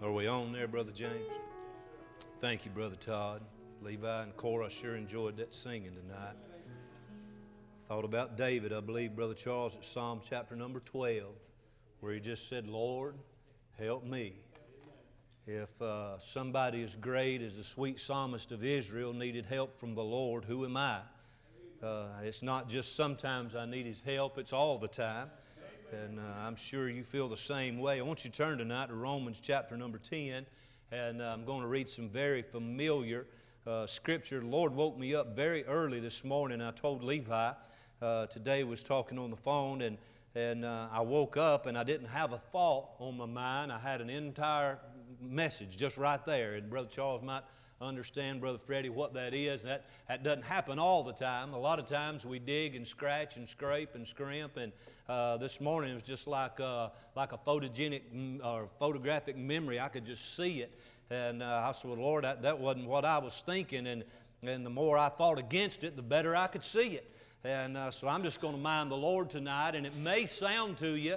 Are we on there, Brother James? Thank you, Brother Todd. Levi and Cora, I sure enjoyed that singing tonight. Thought about David, I believe, Brother Charles, at Psalm chapter number 12, where he just said, Lord, help me. If somebody as great as the sweet psalmist of Israel needed help from the Lord, who am I? It's not just sometimes I need His help, it's all the time. And I'm sure you feel the same way. I want you to turn tonight to Romans chapter number 10, and I'm going to read some very familiar Scripture. The Lord woke me up very early this morning. I told Levi, today was talking on the phone, and I woke up and I didn't have a thought on my mind. I had an entire message just right there, and Brother Charles might understand, Brother Freddie, what that is. That doesn't happen all the time. A lot of times we dig and scratch and scrape and scrimp, and this morning it was just like a photogenic or photographic memory. I could just see it, and I said, well, Lord, that wasn't what I was thinking, and the more I thought against it, the better I could see it. And so I'm just going to mind the Lord tonight, and it may sound to you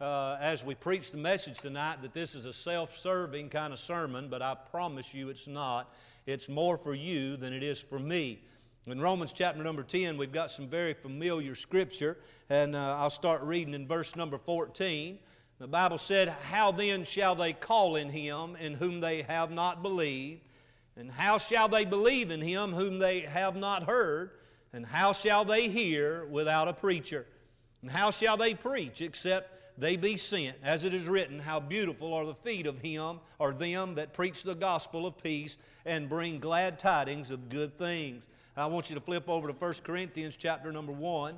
as we preach the message tonight that this is a self-serving kind of sermon, but I promise you it's not. It's more for you than it is for me. In Romans chapter number 10, we've got some very familiar Scripture, and I'll start reading in verse number 14. The Bible said, How then shall they call in Him in whom they have not believed? And how shall they believe in Him whom they have not heard? And how shall they hear without a preacher? And how shall they preach except they be sent? As it is written, how beautiful are the feet of him or them that preach the gospel of peace and bring glad tidings of good things. I want you to flip over to 1 Corinthians chapter number 1.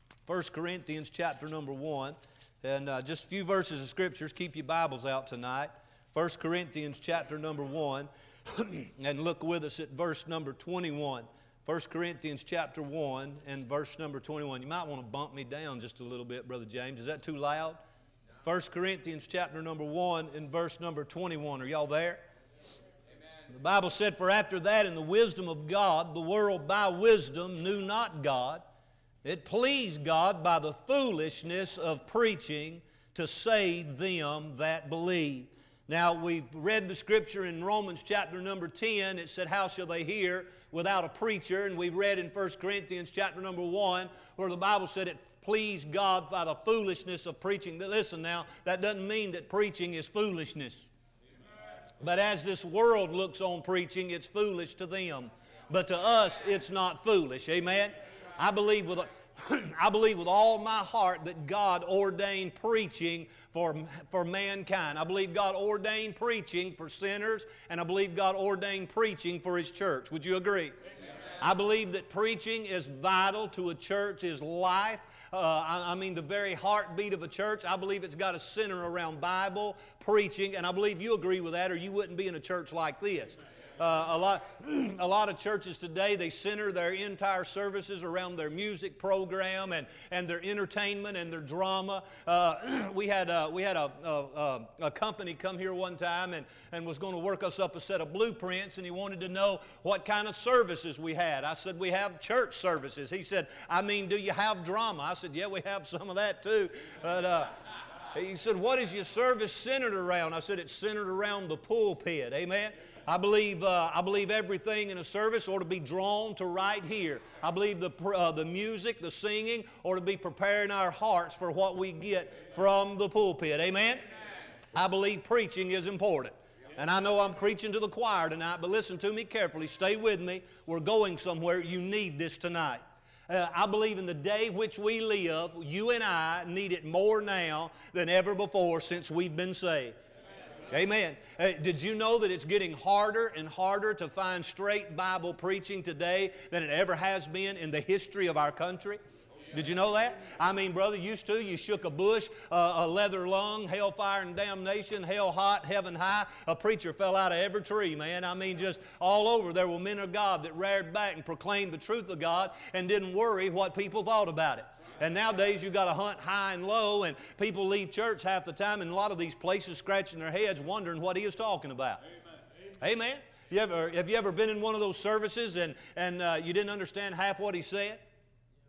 1 Corinthians chapter number 1. And just a few verses of Scriptures. Keep your Bibles out tonight. 1 Corinthians chapter number 1. And look with us at verse number 21. 1 Corinthians chapter 1 and verse number 21. You might want to bump me down just a little bit, Brother James. Is that too loud? 1 Corinthians chapter number 1 and verse number 21. Are y'all there? Amen. The Bible said, For after that in the wisdom of God, the world by wisdom knew not God. It pleased God by the foolishness of preaching to save them that believe. Now, we've read the Scripture in Romans chapter number 10. It said, How shall they hear without a preacher? And we've read in 1 Corinthians chapter number 1 where the Bible said it pleased God by the foolishness of preaching. But listen now, that doesn't mean that preaching is foolishness. But as this world looks on preaching, it's foolish to them. But to us, it's not foolish. Amen? I believe with all my heart that God ordained preaching for mankind. I believe God ordained preaching for sinners, and I believe God ordained preaching for His church. Would you agree? Amen. I believe that preaching is vital to a church's life. I mean the very heartbeat of a church. I believe it's got to center around Bible, preaching, and I believe you agree with that or you wouldn't be in a church like this. A lot of churches today, they center their entire services around their music program and their entertainment and their drama. We had a company come here one time and was going to work us up a set of blueprints, and he wanted to know what kind of services we had. I said, we have church services. He said, I mean, do you have drama? I said, yeah, we have some of that too. But he said, what is your service centered around? I said, it's centered around the pulpit. Amen? I believe everything in a service ought to be drawn to right here. I believe the music, the singing, ought to be preparing our hearts for what we get from the pulpit. Amen? Amen. I believe preaching is important. And I know I'm preaching to the choir tonight, but listen to me carefully. Stay with me. We're going somewhere. You need this tonight. I believe in the day which we live, you and I need it more now than ever before since we've been saved. Amen. Did you know that it's getting harder and harder to find straight Bible preaching today than it ever has been in the history of our country? Did you know that? I mean, brother, you shook a bush, a leather lung, hellfire and damnation, hell hot, heaven high. A preacher fell out of every tree, man. I mean, just all over. There were men of God that reared back and proclaimed the truth of God and didn't worry what people thought about it. And nowadays you've got to hunt high and low, and people leave church half the time in a lot of these places scratching their heads wondering what he is talking about. Amen. Amen. Have you ever been in one of those services and you didn't understand half what he said?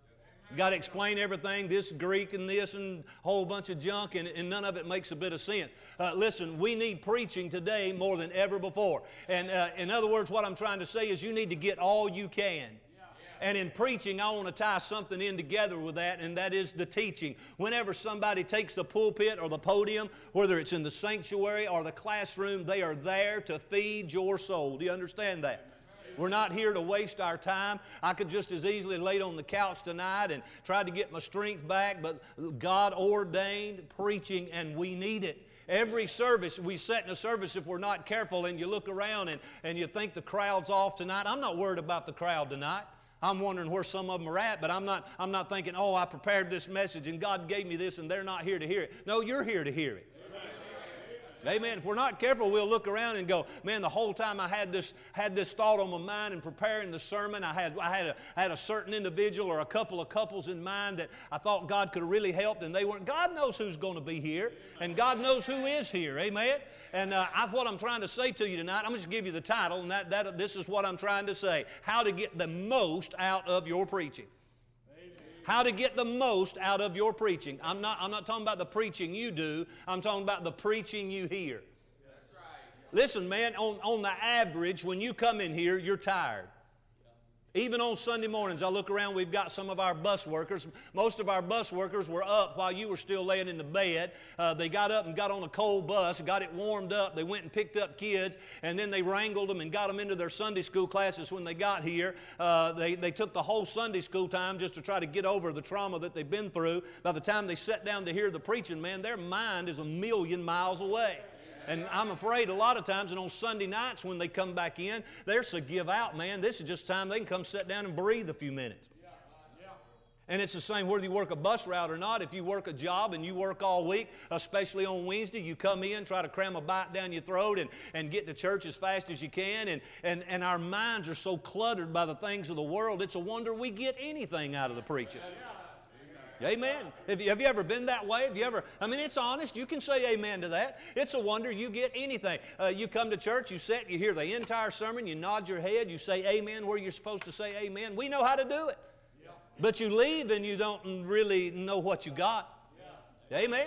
Got to explain everything, this Greek and this and a whole bunch of junk, and none of it makes a bit of sense. Listen, we need preaching today more than ever before. And in other words, what I'm trying to say is you need to get all you can. And in preaching, I want to tie something in together with that, and that is the teaching. Whenever somebody takes the pulpit or the podium, whether it's in the sanctuary or the classroom, they are there to feed your soul. Do you understand that? We're not here to waste our time. I could just as easily lay on the couch tonight and try to get my strength back, but God ordained preaching, and we need it. Every service, we sit in a service if we're not careful, and you look around and you think the crowd's off tonight. I'm not worried about the crowd tonight. I'm wondering where some of them are at, but I'm not thinking, oh, I prepared this message and God gave me this and they're not here to hear it. No, you're here to hear it. Amen. If we're not careful, we'll look around and go, man, the whole time I had this thought on my mind in preparing the sermon, I had a certain individual or a couple of couples in mind that I thought God could have really helped, and they weren't. God knows who's going to be here, and God knows who is here. Amen. And what I'm trying to say to you tonight, I'm just going to give you the title, and this is what I'm trying to say: how to get the most out of your preaching. How to get the most out of your preaching. I'm not talking about the preaching you do. I'm talking about the preaching you hear. That's right. Listen, man, on the average, when you come in here, you're tired. Even on Sunday mornings, I look around, we've got some of our bus workers. Most of our bus workers were up while you were still laying in the bed. They got up and got on a cold bus, got it warmed up. They went and picked up kids, and then they wrangled them and got them into their Sunday school classes when they got here. They took the whole Sunday school time just to try to get over the trauma that they've been through. By the time they sat down to hear the preaching, man, their mind is a million miles away. And I'm afraid a lot of times, and on Sunday nights when they come back in, they're so give out, man. This is just time they can come sit down and breathe a few minutes. And it's the same whether you work a bus route or not. If you work a job and you work all week, especially on Wednesday, you come in, try to cram a bite down your throat and get to church as fast as you can. And our minds are so cluttered by the things of the world, it's a wonder we get anything out of the preaching. Amen. Have you ever been that way? Have you ever? I mean, it's honest. You can say amen to that. It's a wonder you get anything. You come to church, you sit, you hear the entire sermon, you nod your head, you say amen where you're supposed to say amen. We know how to do it. Yeah. But you leave and you don't really know what you got. Yeah. Amen.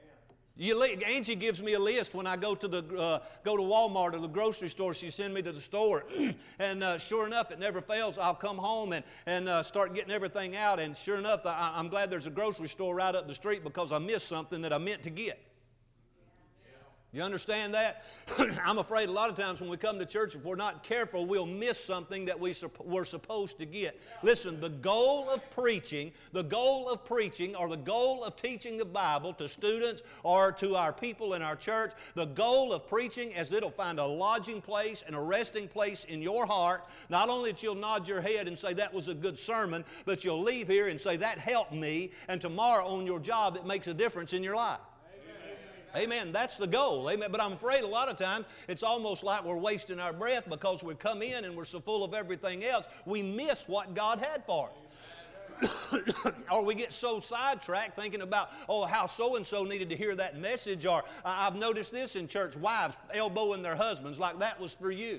Angie gives me a list when I go to Walmart or the grocery store. She sends me to the store, and sure enough, it never fails. I'll come home and start getting everything out, and sure enough, I'm glad there's a grocery store right up the street because I missed something that I meant to get. You understand that? I'm afraid a lot of times when we come to church, if we're not careful, we'll miss something that we're supposed to get. Listen, the goal of preaching or the goal of teaching the Bible to students or to our people in our church, the goal of preaching is that it'll find a lodging place and a resting place in your heart. Not only that you'll nod your head and say that was a good sermon, but you'll leave here and say that helped me, and tomorrow on your job it makes a difference in your life. Amen. That's the goal. Amen. But I'm afraid a lot of times it's almost like we're wasting our breath because we come in and we're so full of everything else, we miss what God had for us. Or we get so sidetracked thinking about, oh, how so-and-so needed to hear that message. Or I've noticed this in church, wives elbowing their husbands like that was for you.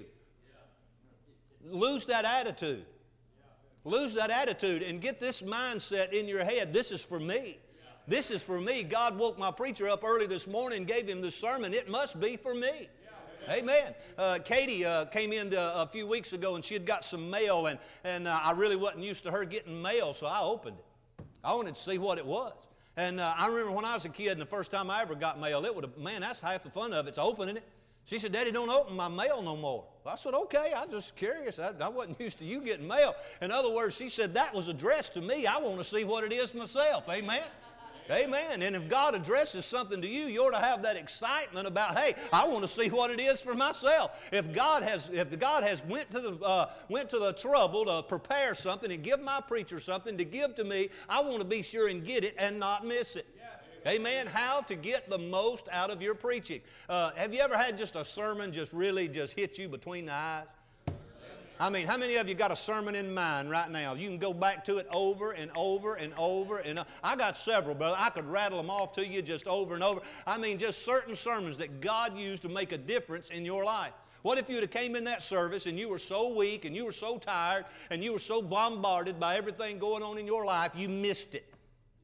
Lose that attitude. Lose that attitude and get this mindset in your head. This is for me. This is for me. God woke my preacher up early this morning and gave him this sermon. It must be for me. Amen. Katie came in a few weeks ago and she had got some mail, and I really wasn't used to her getting mail, so I opened it. I wanted to see what it was. And I remember when I was a kid and the first time I ever got mail, man, that's half the fun of it. It's opening it. She said, Daddy, don't open my mail no more. I said, okay, I'm just curious. I wasn't used to you getting mail. In other words, she said, that was addressed to me. I want to see what it is myself. Amen. Amen. And if God addresses something to you, you ought to have that excitement about, hey, I want to see what it is for myself. If God has went to the trouble to prepare something and give my preacher something to give to me, I want to be sure and get it and not miss it. Amen. How to get the most out of your preaching. Have you ever had just a sermon really hit you between the eyes? I mean, how many of you got a sermon in mind right now? You can go back to it over and over and over and over. I got several, brother. I could rattle them off to you just over and over. I mean, just certain sermons that God used to make a difference in your life. What if you'd have came in that service and you were so weak and you were so tired and you were so bombarded by everything going on in your life, you missed it?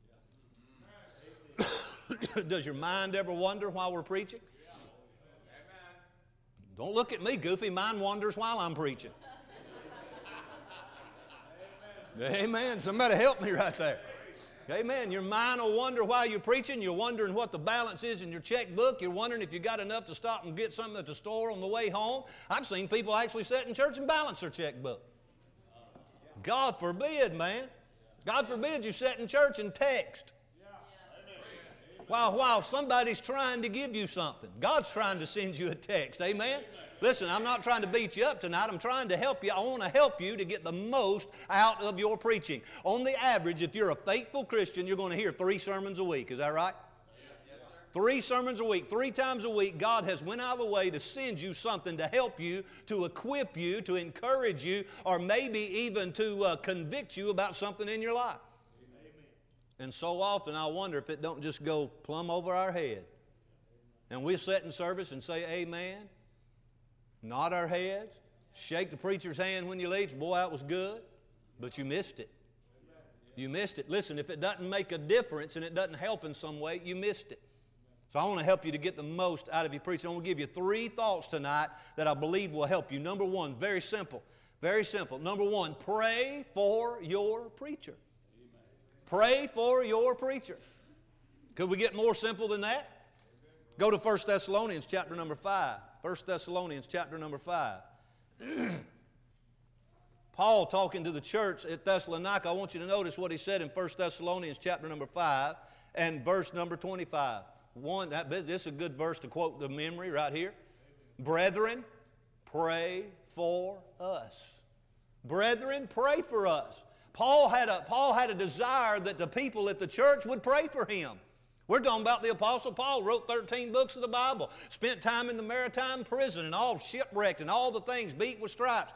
Does your mind ever wonder while we're preaching? Don't look at me, Goofy. Mine wanders while I'm preaching. Amen. Somebody help me right there. Amen. Your mind will wonder while you're preaching. You're wondering what the balance is in your checkbook. You're wondering if you got enough to stop and get something at the store on the way home. I've seen people actually sit in church and balance their checkbook. God forbid, man. God forbid you sit in church and text while somebody's trying to give you something. God's trying to send you a text. Amen? Listen, I'm not trying to beat you up tonight. I'm trying to help you. I want to help you to get the most out of your preaching. On the average, if you're a faithful Christian, you're going to hear 3 sermons a week. Is that right? Yes, sir. 3 sermons a week. 3 times a week, God has went out of the way to send you something to help you, to equip you, to encourage you, or maybe even to convict you about something in your life. And so often I wonder if it don't just go plumb over our head. And we sit in service and say amen, nod our heads, shake the preacher's hand when you leave. Boy, that was good, but you missed it. You missed it. Listen, if it doesn't make a difference and it doesn't help in some way, you missed it. So I want to help you to get the most out of your preaching. I want to give you 3 thoughts tonight that I believe will help you. Number 1, very simple. Very simple. Number 1, pray for your preacher. Pray for your preacher. Could we get more simple than that? Go to 1 Thessalonians chapter number 5. 1 Thessalonians chapter number 5. Paul talking to the church at Thessalonica. I want you to notice what he said in 1 Thessalonians chapter number 5 and verse number 25. This is a good verse to quote the memory right here. Brethren, pray for us. Brethren, pray for us. Paul had a desire that the people at the church would pray for him. We're talking about the Apostle Paul, wrote 13 books of the Bible, spent time in the maritime prison and all shipwrecked and all the things, beat with stripes.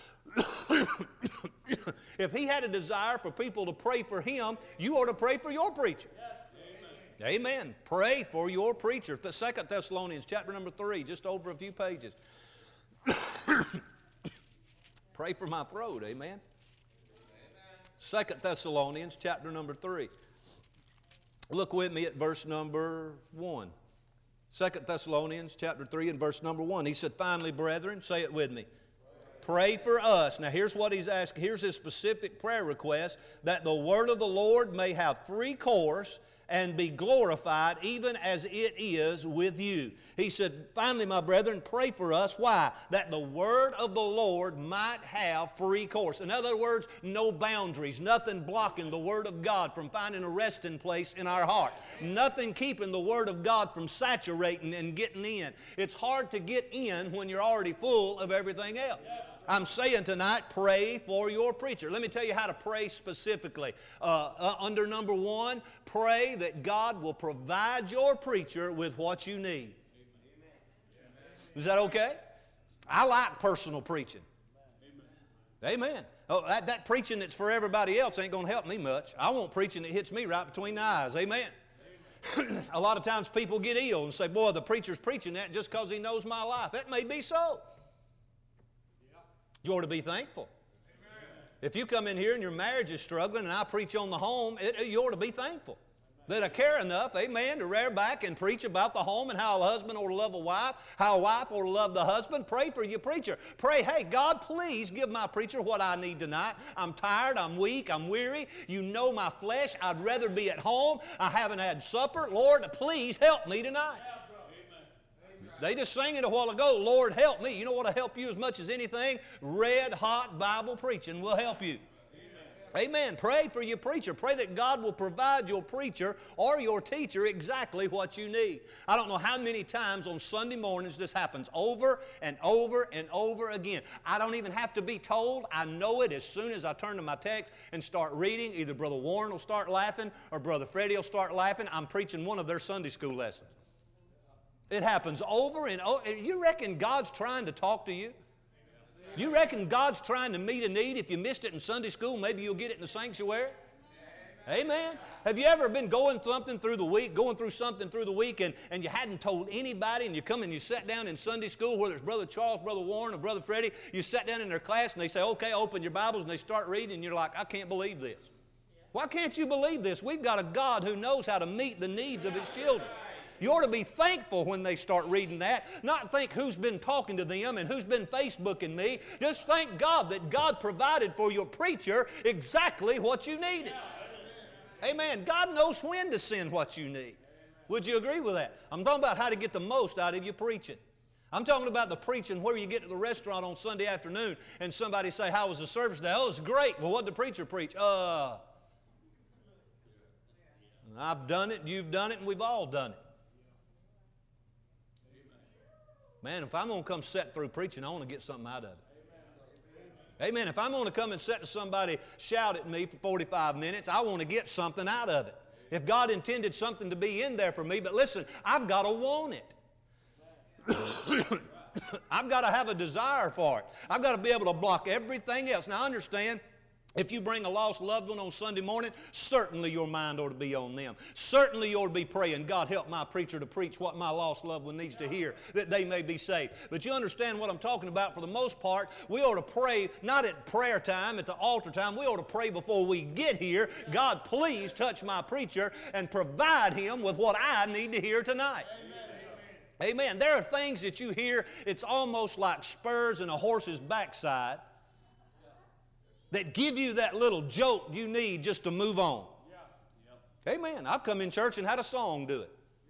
If he had a desire for people to pray for him, you ought to pray for your preacher. Yes. Amen. Pray for your preacher. 2 Thessalonians chapter number 3, just over a few pages. Pray for my throat, amen. 2 Thessalonians chapter number 3. Look with me at verse number 1. 2 Thessalonians chapter 3 and verse number 1. He said, finally, brethren, say it with me. Pray for us. Now here's what he's asking. Here's his specific prayer request, that the word of the Lord may have free course and be glorified even as it is with you. He said, finally, my brethren, pray for us. Why? That the word of the Lord might have free course. In other words, no boundaries, nothing blocking the word of God from finding a resting place in our heart. Nothing keeping the word of God from saturating and getting in. It's hard to get in when you're already full of everything else. I'm saying tonight, pray for your preacher. Let me tell you how to pray specifically. Under number 1, pray that God will provide your preacher with what you need. Is that okay? I like personal preaching. Amen. Oh, that preaching that's for everybody else ain't going to help me much. I want preaching that hits me right between the eyes. Amen. A lot of times people get ill and say, boy, the preacher's preaching that just because he knows my life. That may be so. You ought to be thankful. Amen. If you come in here and your marriage is struggling and I preach on the home, you ought to be thankful. That I care enough, amen, to rear back and preach about the home and how a husband ought to love a wife, how a wife ought to love the husband. Pray for your preacher. Pray, hey, God, please give my preacher what I need tonight. I'm tired, I'm weak, I'm weary. You know my flesh. I'd rather be at home. I haven't had supper. Lord, please help me tonight. They just sang it a while ago, Lord, help me. You know what will help you as much as anything? Red hot Bible preaching will help you. Amen. Pray for your preacher. Pray that God will provide your preacher or your teacher exactly what you need. I don't know how many times on Sunday mornings this happens over and over and over again. I don't even have to be told. I know it as soon as I turn to my text and start reading. Either Brother Warren will start laughing or Brother Freddie will start laughing. I'm preaching one of their Sunday school lessons. It happens over and over. You reckon God's trying to talk to you? You reckon God's trying to meet a need? If you missed it in Sunday school, maybe you'll get it in the sanctuary? Amen. Have you ever been going through something through the week, and you hadn't told anybody, and you come and you sat down in Sunday school, whether it's Brother Charles, Brother Warren, or Brother Freddie, you sat down in their class and they say, okay, open your Bibles, and they start reading, and you're like, I can't believe this. Why can't you believe this? We've got a God who knows how to meet the needs of His children. You ought to be thankful when they start reading that, not think who's been talking to them and who's been Facebooking me. Just thank God that God provided for your preacher exactly what you needed. Amen. God knows when to send what you need. Would you agree with that? I'm talking about how to get the most out of your preaching. I'm talking about the preaching where you get to the restaurant on Sunday afternoon and somebody say, how was the service today? Oh, it's great. Well, what did the preacher preach? I've done it, you've done it, and we've all done it. Man, if I'm going to come sit through preaching, I want to get something out of it. Amen. If I'm going to come and sit to somebody shout at me for 45 minutes, I want to get something out of it. If God intended something to be in there for me, but listen, I've got to want it. I've got to have a desire for it. I've got to be able to block everything else. Now, understand, if you bring a lost loved one on Sunday morning, certainly your mind ought to be on them. Certainly you ought to be praying, God, help my preacher to preach what my lost loved one needs to hear, that they may be saved. But you understand what I'm talking about. For the most part, we ought to pray, not at prayer time, at the altar time. We ought to pray before we get here, God, please touch my preacher and provide him with what I need to hear tonight. Amen. Amen. There are things that you hear, it's almost like spurs in a horse's backside, that give you that little jolt you need just to move on. Amen. I've come in church and had a song do it.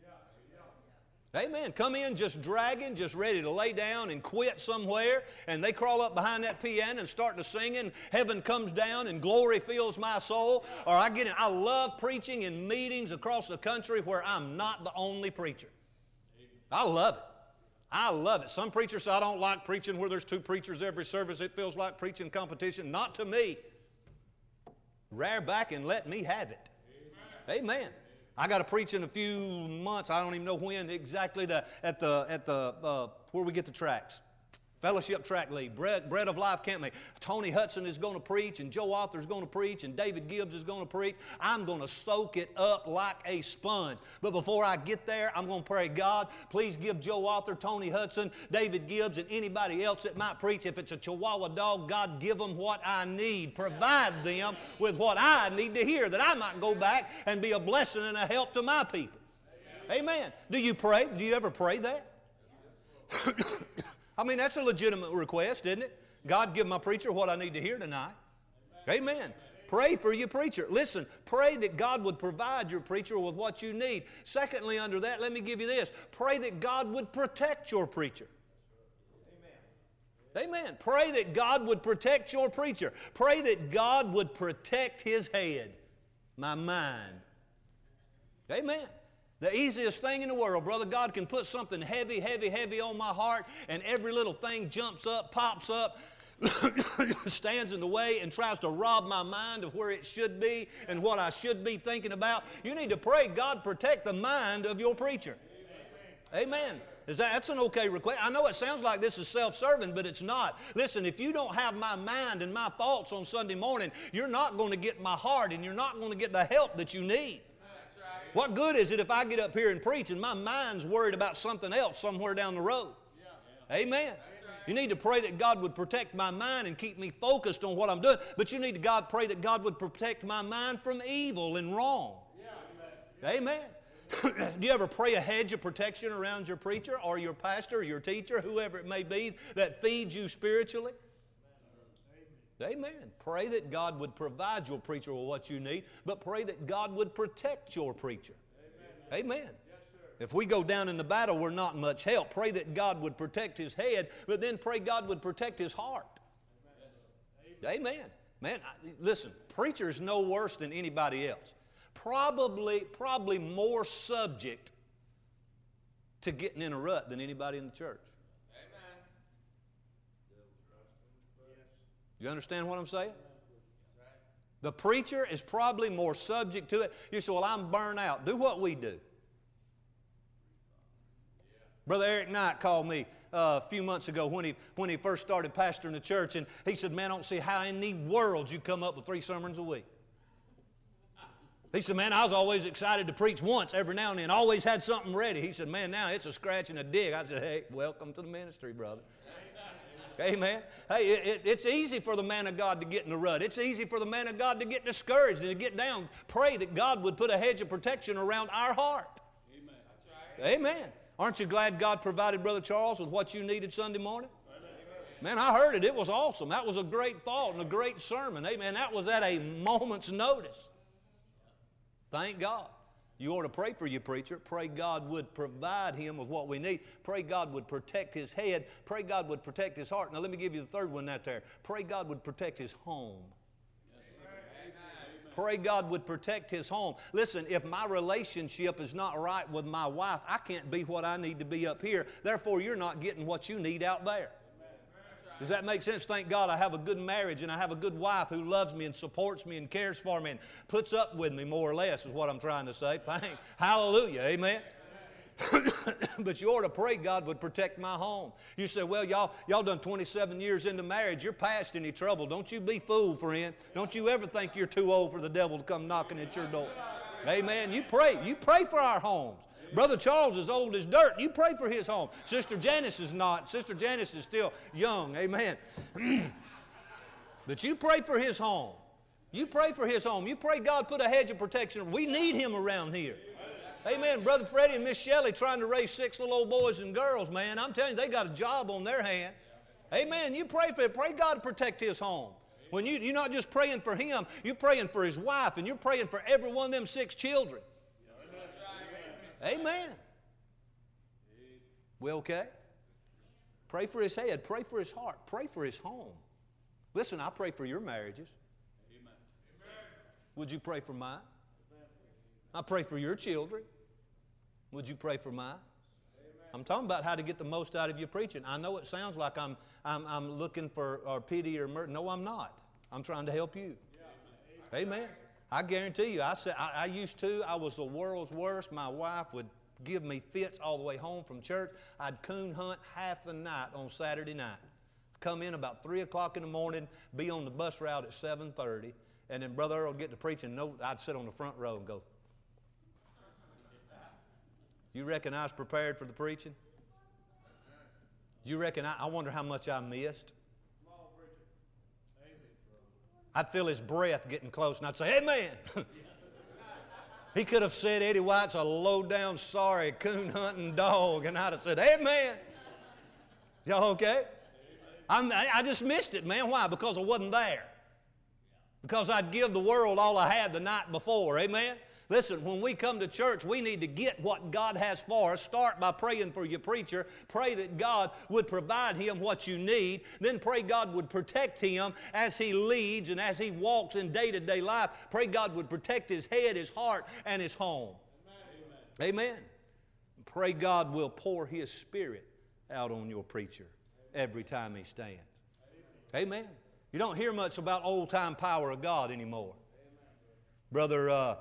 Amen. Come in just dragging, just ready to lay down and quit somewhere, and they crawl up behind that piano and start to singing, heaven comes down and glory fills my soul. Or I get in. I love preaching in meetings across the country where I'm not the only preacher. I love it. I love it. Some preachers say, I don't like preaching where there's two preachers every service. It feels like preaching competition. Not to me. Rear back and let me have it. Amen. Amen. I got to preach in a few months. I don't even know when exactly. At the where we get the tracks. Fellowship track lead, Bread of Life Camp Meeting. Tony Hudson is going to preach, and Joe Arthur is going to preach, and David Gibbs is going to preach. I'm going to soak it up like a sponge. But before I get there, I'm going to pray, God, please give Joe Arthur, Tony Hudson, David Gibbs, and anybody else that might preach. If it's a Chihuahua dog, God, give them what I need. Provide them with what I need to hear, that I might go back and be a blessing and a help to my people. Amen. Do you pray? Do you ever pray that? I mean, that's a legitimate request, isn't it? God, give my preacher what I need to hear tonight. Amen. Amen. Pray for your preacher. Listen, pray that God would provide your preacher with what you need. Secondly, under that, let me give you this. Pray that God would protect your preacher. Amen. Amen. Pray that God would protect your preacher. Pray that God would protect his head, my mind. Amen. The easiest thing in the world, brother, God can put something heavy, heavy, heavy on my heart, and every little thing jumps up, pops up, stands in the way and tries to rob my mind of where it should be and what I should be thinking about. You need to pray, God, protect the mind of your preacher. Amen. That's an okay request. I know it sounds like this is self-serving, but it's not. Listen, if you don't have my mind and my thoughts on Sunday morning, you're not going to get my heart, and you're not going to get the help that you need. What good is it if I get up here and preach and my mind's worried about something else somewhere down the road? Amen. You need to pray that God would protect my mind and keep me focused on what I'm doing. But you need to pray that God would protect my mind from evil and wrong. Amen. Do you ever pray a hedge of protection around your preacher or your pastor or your teacher, whoever it may be, that feeds you spiritually? Amen. Pray that God would provide your preacher with what you need, but pray that God would protect your preacher. Amen. Amen. Yes, if we go down in the battle, we're not much help. Pray that God would protect his head, but then pray God would protect his heart. Amen. Amen. Man, listen, preachers no worse than anybody else. Probably more subject to getting in a rut than anybody in the church. You understand what I'm saying? The preacher is probably more subject to it. You say, well, I'm burnt out. Do what we do. Brother Eric Knight called me a few months ago when he first started pastoring the church, and he said, man, I don't see how in the world you come up with 3 sermons a week. He said, man, I was always excited to preach once every now and then. Always had something ready. He said, man, now it's a scratch and a dig. I said, hey, welcome to the ministry, brother. Amen. Hey, it's easy for the man of God to get in the rut. It's easy for the man of God to get discouraged and to get down. Pray that God would put a hedge of protection around our heart. Amen. That's right. Amen. Aren't you glad God provided Brother Charles with what you needed Sunday morning? Man, I heard it. It was awesome. That was a great thought and a great sermon. Amen. That was at a moment's notice. Thank God. You ought to pray for your preacher. Pray God would provide him with what we need. Pray God would protect his head. Pray God would protect his heart. Now let me give you the third one out there. Pray God would protect his home. Pray God would protect his home. Listen, if my relationship is not right with my wife, I can't be what I need to be up here. Therefore, you're not getting what you need out there. Does that make sense? Thank God I have a good marriage and I have a good wife who loves me and supports me and cares for me and puts up with me more or less is what I'm trying to say. Hallelujah. Amen. But you ought to pray God would protect my home. You say, well, y'all done 27 years into marriage. You're past any trouble. Don't you be fooled, friend. Don't you ever think you're too old for the devil to come knocking at your door. Amen. You pray. You pray for our homes. Brother Charles is old as dirt. You pray for his home. Sister Janice is not. Sister Janice is still young. Amen. But you pray for his home. You pray for his home. You pray God put a hedge of protection. We need him around here. Amen. Brother Freddie and Miss Shelley trying to raise 6 little old boys and girls, man. I'm telling you, they got a job on their hand. Amen. You pray for it. Pray God to protect his home. When you're not just praying for him, you're praying for his wife, and you're praying for every one of them 6 children. Amen. We okay? Pray for his head. Pray for his heart. Pray for his home. Listen, I pray for your marriages. Amen. Would you pray for mine? I pray for your children. Would you pray for mine? I'm talking about how to get the most out of your preaching. I know it sounds like I'm looking for pity or mercy. No, I'm not. I'm trying to help you. Amen. I guarantee you, I used to. I was the world's worst. My wife would give me fits all the way home from church. I'd coon hunt half the night on Saturday night. Come in about 3 o'clock in the morning, be on the bus route at 7:30, and then Brother Earl would get to preaching. I'd sit on the front row and go, you reckon I was prepared for the preaching? You reckon I wonder how much I missed? I'd feel his breath getting close, and I'd say, amen. He could have said Eddie White's a low-down, sorry, coon-hunting dog, and I'd have said, amen. Y'all okay? I just missed it, man. Why? Because I wasn't there. Because I'd give the world all I had the night before, amen? Listen, when we come to church, we need to get what God has for us. Start by praying for your preacher. Pray that God would provide him what you need. Then pray God would protect him as he leads and as he walks in day-to-day life. Pray God would protect his head, his heart, and his home. Amen. Amen. Pray God will pour his Spirit out on your preacher every time he stands. Amen. You don't hear much about old-time power of God anymore. Brother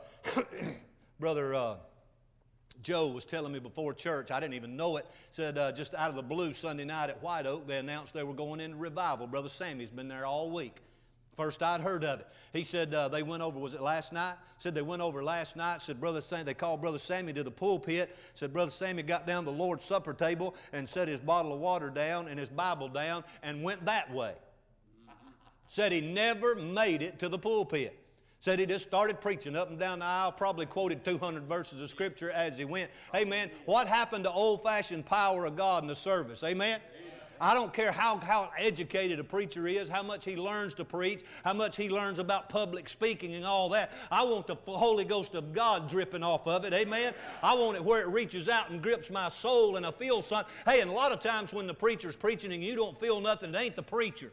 Joe was telling me before church, I didn't even know it, said just out of the blue Sunday night at White Oak, they announced they were going into revival. Brother Sammy's been there all week. First I'd heard of it. He said they went over, was it last night? Said they went over last night. Said Brother Sammy, they called Brother Sammy to the pulpit. Said Brother Sammy got down the Lord's Supper table and set his bottle of water down and his Bible down and went that way. Said he never made it to the pulpit. Said he just started preaching up and down the aisle, probably quoted 200 verses of Scripture as he went. Amen. What happened to old-fashioned power of God in the service? Amen. I don't care how educated a preacher is, how much he learns to preach, how much he learns about public speaking and all that. I want the Holy Ghost of God dripping off of it. Amen. I want it where it reaches out and grips my soul and I feel something. Hey, and a lot of times when the preacher's preaching and you don't feel nothing, it ain't the preacher.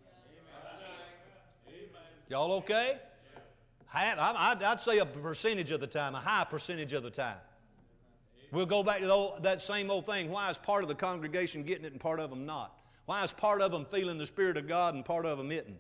Y'all okay? I'd say a percentage of the time, a high percentage of the time. We'll go back to that same old thing. Why is part of the congregation getting it and part of them not? Why is part of them feeling the Spirit of God and part of them isn't?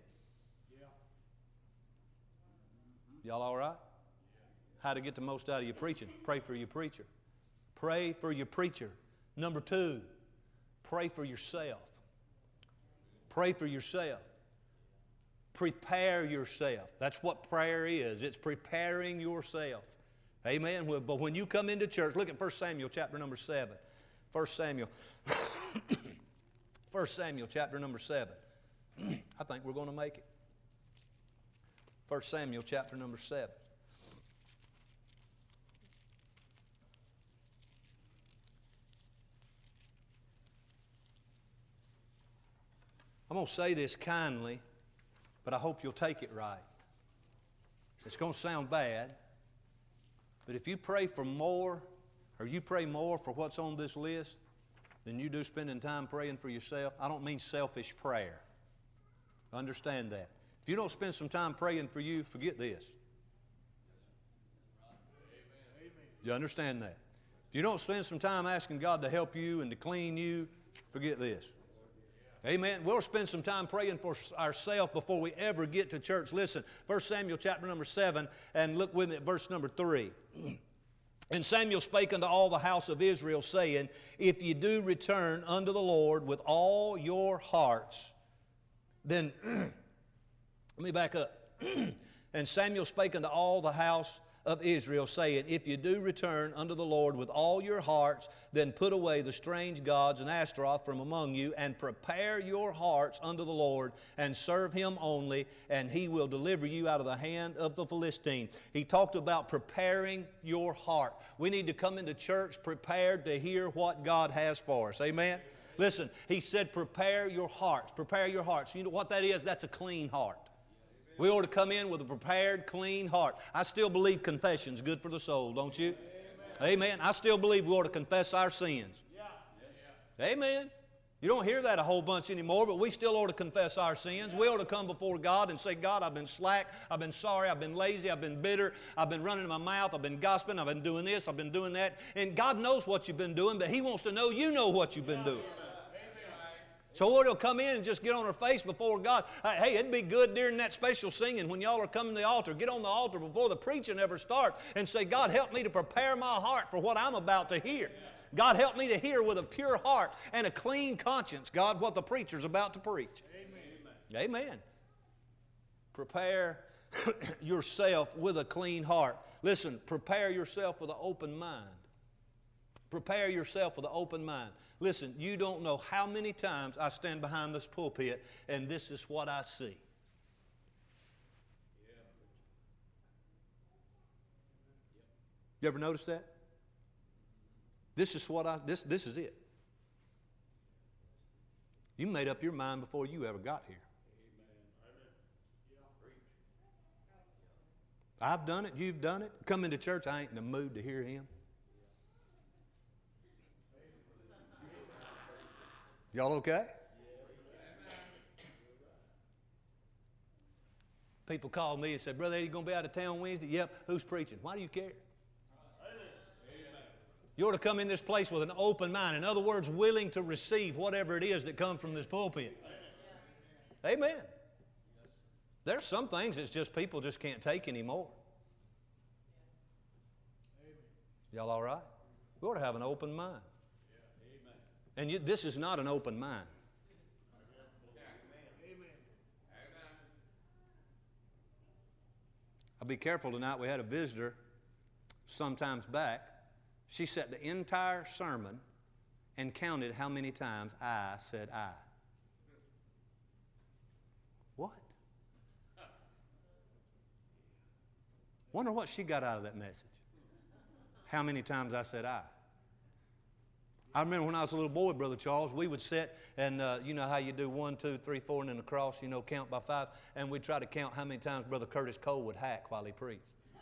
Y'all all right? How to get the most out of your preaching? Pray for your preacher. Pray for your preacher. Number 2, pray for yourself. Pray for yourself. prepare yourself. That's what prayer is. It's preparing yourself. Amen. But when you come into church, look at 1 Samuel chapter number 7. 1 Samuel. 1 Samuel chapter number 7. I think we're going to make it. 1 Samuel chapter number 7. I'm going to say this kindly, but I hope you'll take it right. It's going to sound bad, but if you pray for more, or you pray more for what's on this list than you do spending time praying for yourself, I don't mean selfish prayer. Understand that. If you don't spend some time praying for you, forget this. Do you understand that? If you don't spend some time asking God to help you and to clean you, forget this. Amen. We'll spend some time praying for ourselves before we ever get to church. Listen, 1 Samuel chapter number 7, and look with me at verse number 3. And Samuel spake unto all the house of Israel, saying, If ye do return unto the Lord with all your hearts, then, let me back up. And Samuel spake unto all the house of Israel, saying, If you do return unto the Lord with all your hearts, then put away the strange gods and Ashtaroth from among you, and prepare your hearts unto the Lord, and serve Him only, and He will deliver you out of the hand of the Philistine. He talked about preparing your heart. We need to come into church prepared to hear what God has for us. Amen? Listen, He said prepare your hearts. Prepare your hearts. You know what that is? That's a clean heart. We ought to come in with a prepared, clean heart. I still believe confession's good for the soul, don't you? Amen. I still believe we ought to confess our sins. Amen. You don't hear that a whole bunch anymore, but we still ought to confess our sins. We ought to come before God and say, God, I've been slack, I've been sorry, I've been lazy, I've been bitter, I've been running my mouth, I've been gossiping, I've been doing this, I've been doing that. And God knows what you've been doing, but He wants to know you know what you've been doing. So we'll come in and just get on our face before God. Hey, it'd be good during that special singing when y'all are coming to the altar. Get on the altar before the preaching ever starts and say, God, help me to prepare my heart for what I'm about to hear. God, help me to hear with a pure heart and a clean conscience, God, what the preacher's about to preach. Amen. Amen. Prepare yourself with a clean heart. Listen, prepare yourself with an open mind. Prepare yourself with an open mind. Listen, you don't know how many times I stand behind this pulpit and this is what I see. You ever notice that? This is what this is it. You made up your mind before you ever got here. I've done it, you've done it. Come into church, I ain't in the mood to hear Him. Y'all okay? People call me and say, Brother Eddie, you going to be out of town Wednesday? Yep. Who's preaching? Why do you care? You ought to come in this place with an open mind. In other words, willing to receive whatever it is that comes from this pulpit. Amen. There's some things that just people just can't take anymore. Y'all all right? We ought to have an open mind. And this is not an open mind. I'll be careful tonight. We had a visitor sometimes back. She sat the entire sermon and counted how many times I said I. What? Wonder what she got out of that message. How many times I said I. I remember when I was a little boy, Brother Charles, we would sit and you know how you do 1, 2, 3, 4, and then across, you know, count by 5, and we'd try to count how many times Brother Curtis Cole would hack while he preached.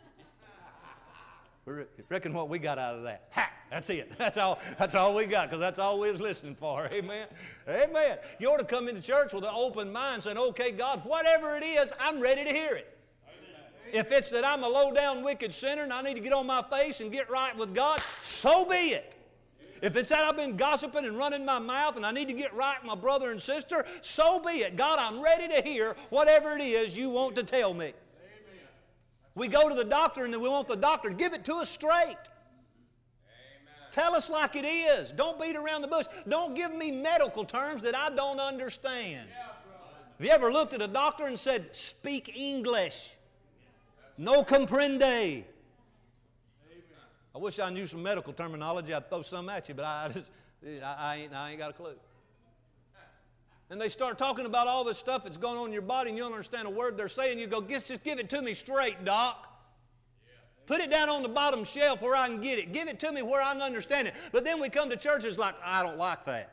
Reckon what we got out of that? Hack. That's it. That's all we got, because that's all we was listening for. Amen. Amen. You ought to come into church with an open mind saying, okay, God, whatever it is, I'm ready to hear it. If it's that I'm a low-down, wicked sinner and I need to get on my face and get right with God, so be it. If it's that I've been gossiping and running my mouth and I need to get right with my brother and sister, so be it. God, I'm ready to hear whatever it is you want to tell me. Amen. We go to the doctor and we want the doctor to give it to us straight. Amen. Tell us like it is. Don't beat around the bush. Don't give me medical terms that I don't understand. Have you ever looked at a doctor and said, speak English? No comprende. I wish I knew some medical terminology. I'd throw some at you, but I ain't got a clue. And they start talking about all this stuff that's going on in your body, and you don't understand a word they're saying. You go, just give it to me straight, doc. Put it down on the bottom shelf where I can get it. Give it to me where I can understand it. But then we come to church, it's like, I don't like that.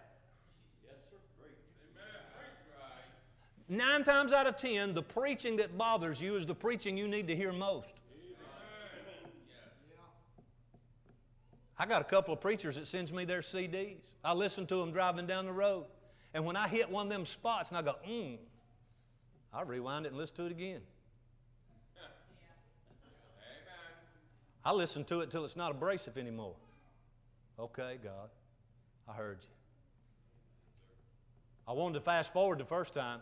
9 times out of 10, the preaching that bothers you is the preaching you need to hear most. I got a couple of preachers that sends me their CDs. I listen to them driving down the road. And when I hit one of them spots and I go, I rewind it and listen to it again. I listen to it till it's not abrasive anymore. Okay, God, I heard you. I wanted to fast forward the first time.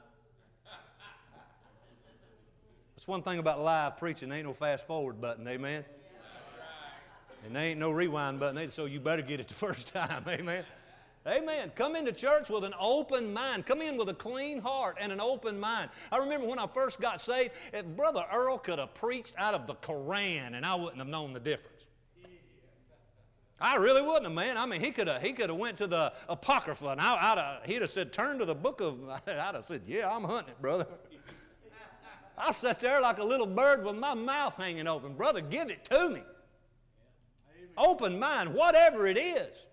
That's one thing about live preaching. There ain't no fast forward button, amen? And there ain't no rewind button either, so you better get it the first time, amen? Amen. Come into church with an open mind. Come in with a clean heart and an open mind. I remember when I first got saved, if Brother Earl could have preached out of the Koran and I wouldn't have known the difference. I really wouldn't have, man. I mean, he could have went to the Apocrypha and he'd have said, turn to the book of, I'd have said, yeah, I'm hunting it, brother. I sat there like a little bird with my mouth hanging open. Brother, give it to me. Open mind, whatever it is.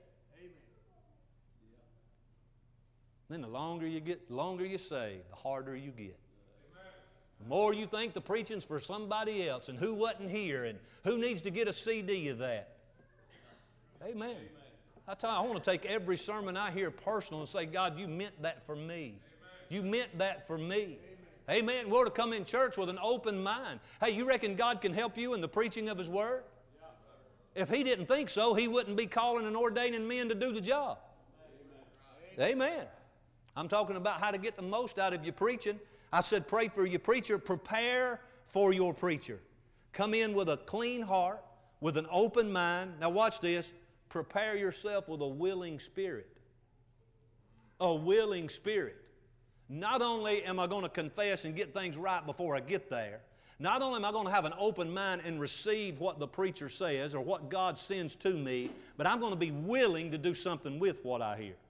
Then the longer you save, the harder you get. The more you think the preaching's for somebody else and who wasn't here and who needs to get a CD of that. Amen. I tell you, I want to take every sermon I hear personal and say, God, you meant that for me. You meant that for me. Amen. We're to come in church with an open mind. Hey, you reckon God can help you in the preaching of His Word? If He didn't think so, He wouldn't be calling and ordaining men to do the job. Amen. I'm talking about how to get the most out of your preaching. I said pray for your preacher. Prepare for your preacher. Come in with a clean heart, with an open mind. Now watch this. Prepare yourself with a willing spirit. A willing spirit. Not only am I going to confess and get things right before I get there, not only am I going to have an open mind and receive what the preacher says or what God sends to me, but I'm going to be willing to do something with what I hear.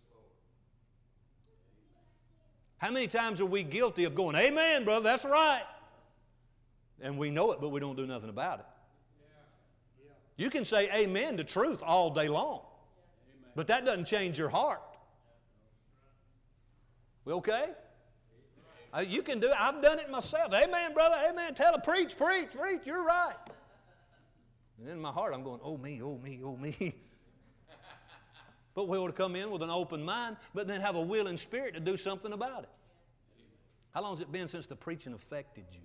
How many times are we guilty of going, amen, brother, that's right. And we know it, but we don't do nothing about it. You can say amen to truth all day long, but that doesn't change your heart. We okay? You can do it. I've done it myself. Amen, brother, amen. Tell it, preach, you're right. And in my heart, I'm going, oh me, oh me, oh me. But we ought to come in with an open mind, but then have a willing spirit to do something about it. How long has it been since the preaching affected you?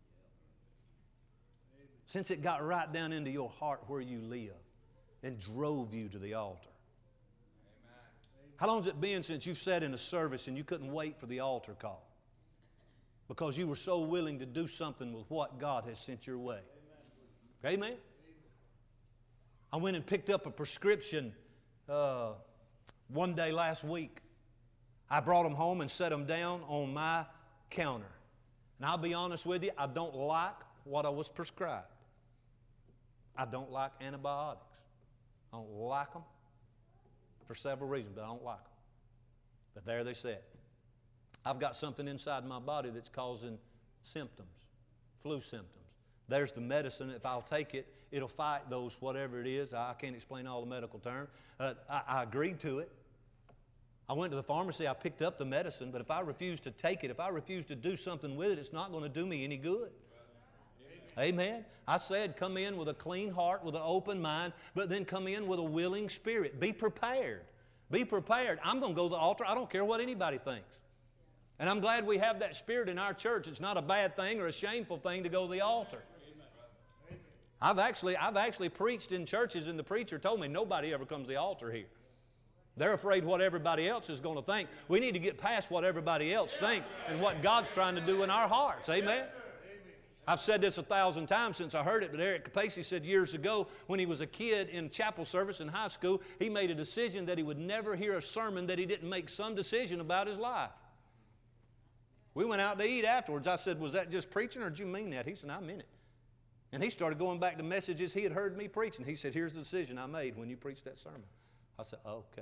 Since it got right down into your heart where you live and drove you to the altar? How long has it been since you've sat in a service and you couldn't wait for the altar call? Because you were so willing to do something with what God has sent your way. Amen? I went and picked up a prescription one day last week. I brought them home and set them down on my counter. And I'll be honest with you, I don't like what I was prescribed. I don't like antibiotics. I don't like them for several reasons, but I don't like them. But there they sit. I've got something inside my body that's causing symptoms, flu symptoms. There's the medicine. If I'll take it, it'll fight those, whatever it is. I can't explain all the medical terms. I agreed to it. I went to the pharmacy. I picked up the medicine. But if I refuse to take it, if I refuse to do something with it, it's not going to do me any good. Amen. I said come in with a clean heart, with an open mind, but then come in with a willing spirit. Be prepared. Be prepared. I'm going to go to the altar. I don't care what anybody thinks. And I'm glad we have that spirit in our church. It's not a bad thing or a shameful thing to go to the altar. I've actually preached in churches and the preacher told me nobody ever comes to the altar here. They're afraid what everybody else is going to think. We need to get past what everybody else thinks and what God's trying to do in our hearts. Amen? I've said this 1,000 times since I heard it, but Eric Capacey said years ago when he was a kid in chapel service in high school, he made a decision that he would never hear a sermon that he didn't make some decision about his life. We went out to eat afterwards. I said, was that just preaching or did you mean that? He said, I meant it. And he started going back to messages he had heard me preaching. He said, here's the decision I made when you preached that sermon. I said, okay.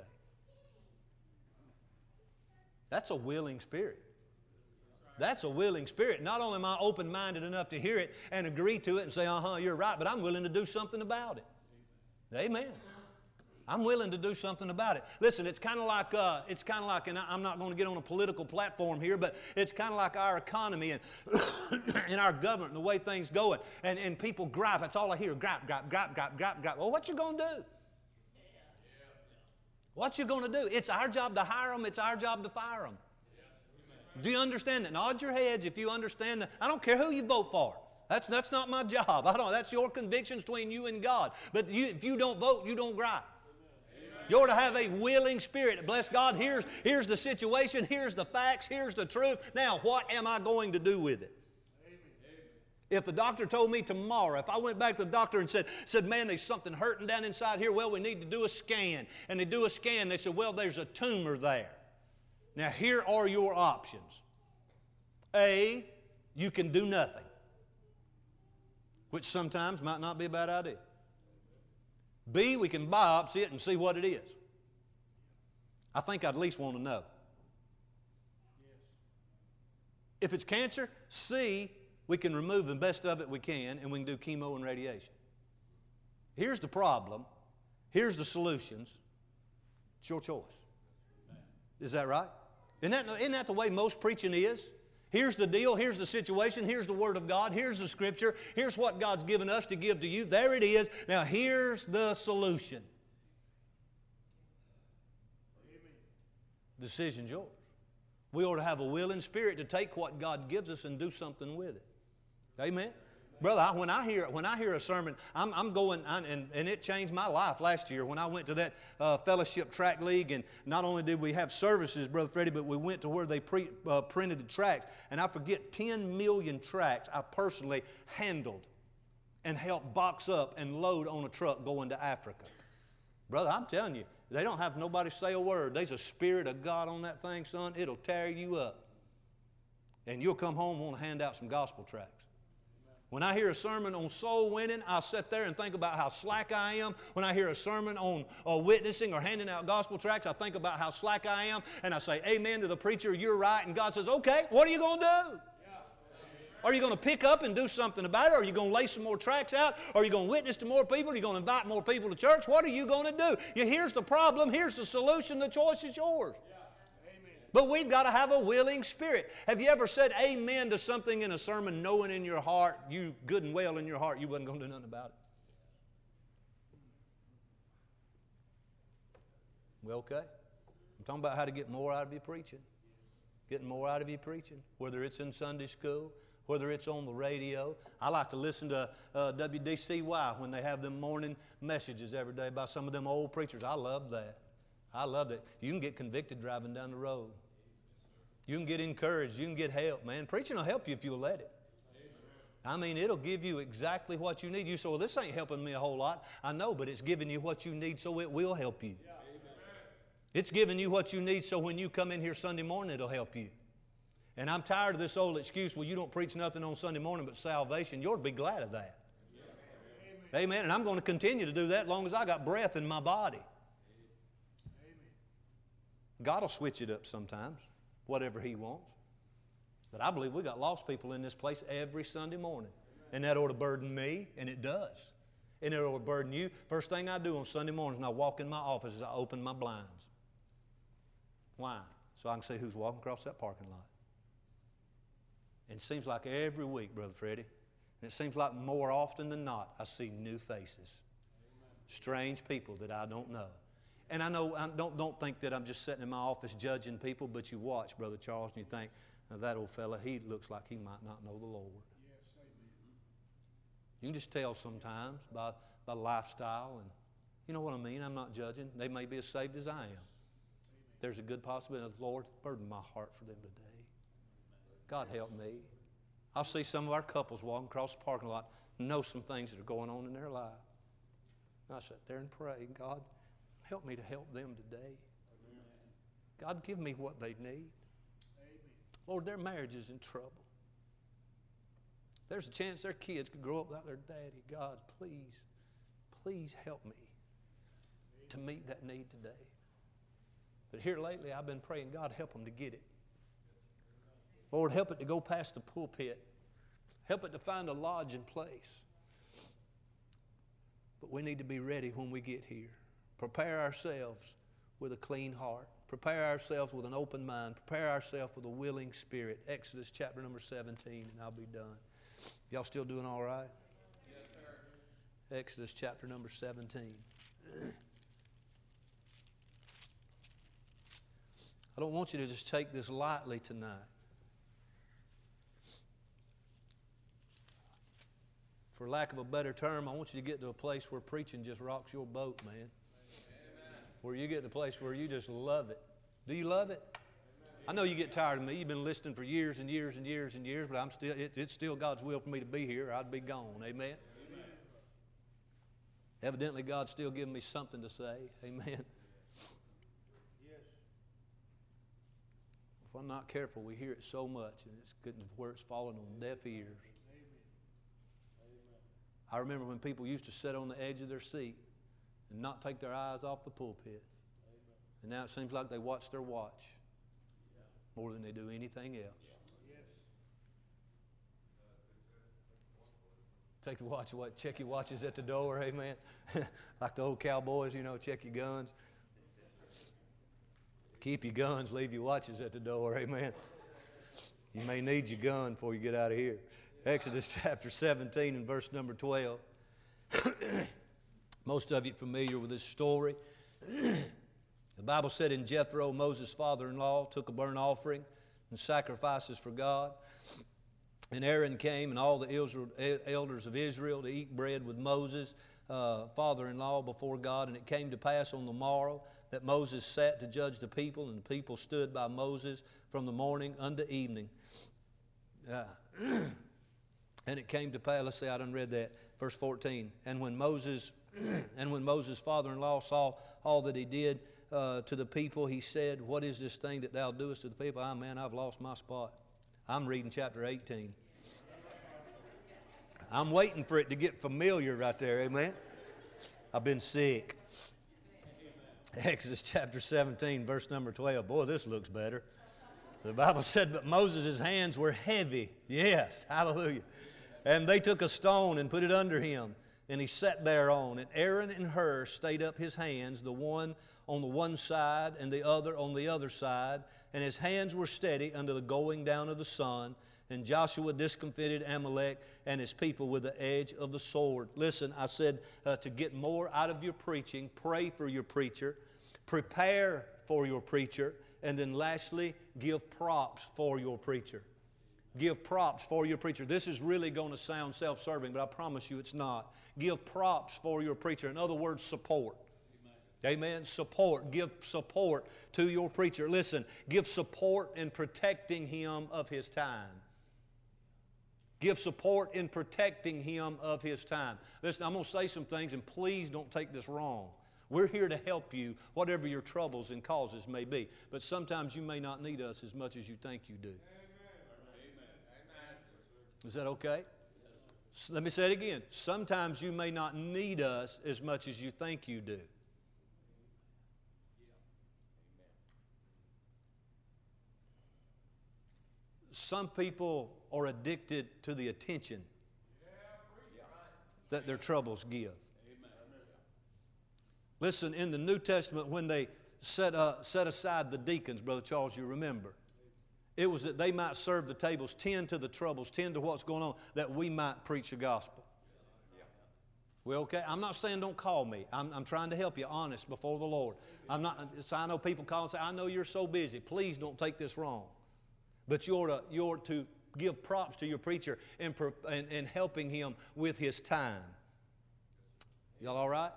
That's a willing spirit. That's a willing spirit. Not only am I open-minded enough to hear it and agree to it and say, you're right, but I'm willing to do something about it. Amen. I'm willing to do something about it. Listen, it's kind of like, and I'm not going to get on a political platform here, but it's kind of like our economy and, and our government and the way things going. And people gripe. That's all I hear, gripe, gripe, gripe, gripe, gripe, gripe. Well, what you going to do? What you going to do? It's our job to hire them. It's our job to fire them. Do you understand that? Nod your heads if you understand that. I don't care who you vote for. That's not my job. That's your convictions between you and God. But if you don't vote, you don't gripe. You ought to have a willing spirit. Bless God, here's the situation, here's the facts, here's the truth. Now, what am I going to do with it? Amen. If the doctor told me tomorrow, if I went back to the doctor and said, man, there's something hurting down inside here, well, we need to do a scan. And they do a scan, they said, well, there's a tumor there. Now, here are your options. A, you can do nothing, which sometimes might not be a bad idea. B, we can biopsy it and see what it is. I think I'd at least want to know. If it's cancer, C, we can remove the best of it we can and we can do chemo and radiation. Here's the problem. Here's the solutions. It's your choice. Is that right? Isn't that the way most preaching is? Here's the deal, here's the situation, here's the Word of God, here's the Scripture, here's what God's given us to give to you. There it is. Now here's the solution. Amen. Decision's yours. We ought to have a willing spirit to take what God gives us and do something with it. Amen. Brother, when I hear a sermon, I'm going, and it changed my life last year when I went to that fellowship track league, and not only did we have services, Brother Freddie, but we went to where they printed the tracts, and I forget 10 million tracts I personally handled and helped box up and load on a truck going to Africa. Brother, I'm telling you, they don't have nobody say a word. There's a Spirit of God on that thing, son. It'll tear you up. And you'll come home and want to hand out some gospel tracts. When I hear a sermon on soul winning, I'll sit there and think about how slack I am. When I hear a sermon on witnessing or handing out gospel tracts, I think about how slack I am, and I say, amen to the preacher, you're right, and God says, okay, what are you going to do? Are you going to pick up and do something about it? Are you going to lay some more tracts out? Are you going to witness to more people? Are you going to invite more people to church? What are you going to do? Here's the problem. Here's the solution. The choice is yours. But we've got to have a willing spirit. Have you ever said amen to something in a sermon knowing in your heart, you good and well in your heart, you wasn't going to do nothing about it? Well, okay. I'm talking about how to get more out of your preaching. Getting more out of your preaching, whether it's in Sunday school, whether it's on the radio. I like to listen to WDCY when they have them morning messages every day by some of them old preachers. I love that. I love it. You can get convicted driving down the road. You can get encouraged. You can get help, man. Preaching will help you if you'll let it. I mean, it'll give you exactly what you need. You say, well, this ain't helping me a whole lot. I know, but it's giving you what you need so it will help you. It's giving you what you need so when you come in here Sunday morning, it'll help you. And I'm tired of this old excuse, well, you don't preach nothing on Sunday morning but salvation. You ought to be glad of that. Amen. And I'm going to continue to do that as long as I got breath in my body. God will switch it up sometimes, whatever He wants. But I believe we got lost people in this place every Sunday morning. And that ought to burden me, and it does. And it ought to burden you. First thing I do on Sunday mornings when I walk in my office is I open my blinds. Why? So I can see who's walking across that parking lot. And it seems like every week, Brother Freddie, and it seems like more often than not, I see new faces. Strange people that I don't know. And I know, don't think that I'm just sitting in my office judging people, but you watch Brother Charles and you think, now that old fella, he looks like he might not know the Lord. You can just tell sometimes by lifestyle, and you know what I mean? I'm not judging. They may be as saved as I am. There's a good possibility, Lord, burden my heart for them today. God help me. I'll see some of our couples walking across the parking lot and know some things that are going on in their life. And I sit there and pray, God, help me to help them today. God, give me what they need. Lord, their marriage is in trouble. There's a chance their kids could grow up without their daddy. God, please help me to meet that need today. But here lately, I've been praying, God, help them to get it. Lord, help it to go past the pulpit. Help it to find a lodging place. But we need to be ready when we get here. Prepare ourselves with a clean heart. Prepare ourselves with an open mind. Prepare ourselves with a willing spirit. Exodus chapter number 17, and I'll be done. Y'all still doing all right? Yes, sir. Exodus chapter number 17. I don't want you to just take this lightly tonight. For lack of a better term, I want you to get to a place where preaching just rocks your boat, man. Amen. Where you get to a place where you just love it. Do you love it? I know you get tired of me. You've been listening for years and years and years and years, but it's still God's will for me to be here. I'd be gone. Amen? Amen. Evidently, God's still giving me something to say. Amen? Yes. If I'm not careful, we hear it so much, and it's getting to where it's falling on deaf ears. I remember when people used to sit on the edge of their seat and not take their eyes off the pulpit. And now it seems like they watch their watch more than they do anything else. Take the watch away, check your watches at the door, amen. Like the old cowboys, check your guns. Keep your guns, leave your watches at the door, amen. You may need your gun before you get out of here. Exodus chapter 17 and verse number 12. Most of you are familiar with this story. The Bible said, in Jethro, Moses' father-in-law, took a burnt offering and sacrifices for God. And Aaron came and all the elders of Israel to eat bread with Moses' father-in-law before God. And it came to pass on the morrow that Moses sat to judge the people, and the people stood by Moses from the morning unto evening. And it came to pass, let's say I done read that, verse 14. And when Moses' father-in-law saw all that he did to the people, he said, what is this thing that thou doest to the people? Ah, man, I've lost my spot. I'm reading chapter 18. I'm waiting for it to get familiar right there, amen? I've been sick. Exodus chapter 17, verse number 12. Boy, this looks better. The Bible said, but Moses' hands were heavy. Yes, hallelujah. And they took a stone and put it under him, and he sat thereon. And Aaron and Hur stayed up his hands, the one on the one side and the other on the other side. And his hands were steady under the going down of the sun. And Joshua discomfited Amalek and his people with the edge of the sword. Listen, I said to get more out of your preaching, pray for your preacher, prepare for your preacher, and then lastly, give props for your preacher. Give props for your preacher. This is really going to sound self-serving, but I promise you it's not. Give props for your preacher. In other words, support. Amen. Support. Give support to your preacher. Listen, give support in protecting him of his time. Give support in protecting him of his time. Listen, I'm going to say some things, and please don't take this wrong. We're here to help you, whatever your troubles and causes may be. But sometimes you may not need us as much as you think you do. Is that okay? Let me say it again. Sometimes you may not need us as much as you think you do. Some people are addicted to the attention that their troubles give. Listen, in the New Testament, when they set aside the deacons, Brother Charles, you remember, it was that they might serve the tables, tend to the troubles, tend to what's going on, that we might preach the gospel. We okay? I'm not saying don't call me. I'm trying to help you honest before the Lord. So I know people call and say, I know you're so busy. Please don't take this wrong. But you're to give props to your preacher in helping him with his time. Y'all all right?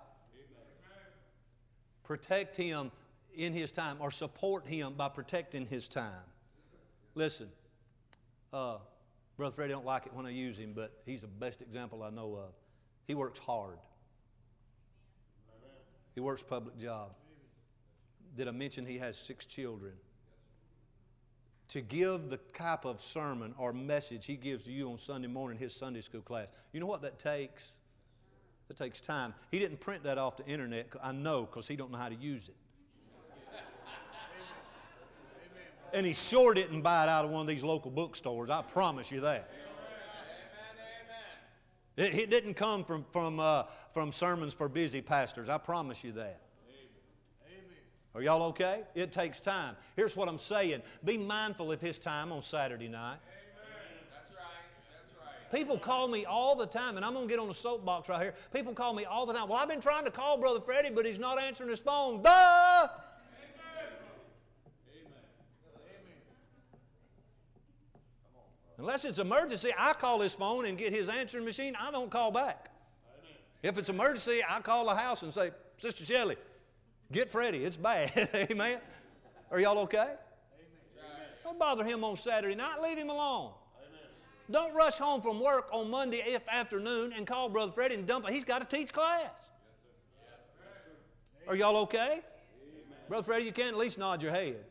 Protect him in his time, or support him by protecting his time. Listen, Brother Freddie don't like it when I use him, but he's the best example I know of. He works hard. He works public job. Did I mention he has 6 children? to give the type of sermon or message he gives to you on Sunday morning in his Sunday school class. You know what that takes? It takes time. He didn't print that off the internet, I know, because he don't know how to use it. And he sure didn't buy it out of one of these local bookstores, I promise you that. It didn't come from sermons for busy pastors, I promise you that. Are y'all okay? It takes time. Here's what I'm saying. Be mindful of his time on Saturday night. People call me all the time, and I'm going to get on the soapbox right here. People call me all the time. Well, I've been trying to call Brother Freddie, but he's not answering his phone. Duh! Amen. Unless it's emergency, I call his phone and get his answering machine. I don't call back. Amen. If it's emergency, I call the house and say, Sister Shelley, get Freddie. It's bad. Amen. Are y'all okay? Amen. Don't bother him on Saturday night. Leave him alone. Don't rush home from work on Monday afternoon and call Brother Freddie and dump it. He's got to teach class. Are y'all okay? Amen. Brother Freddie, you can at least nod your head.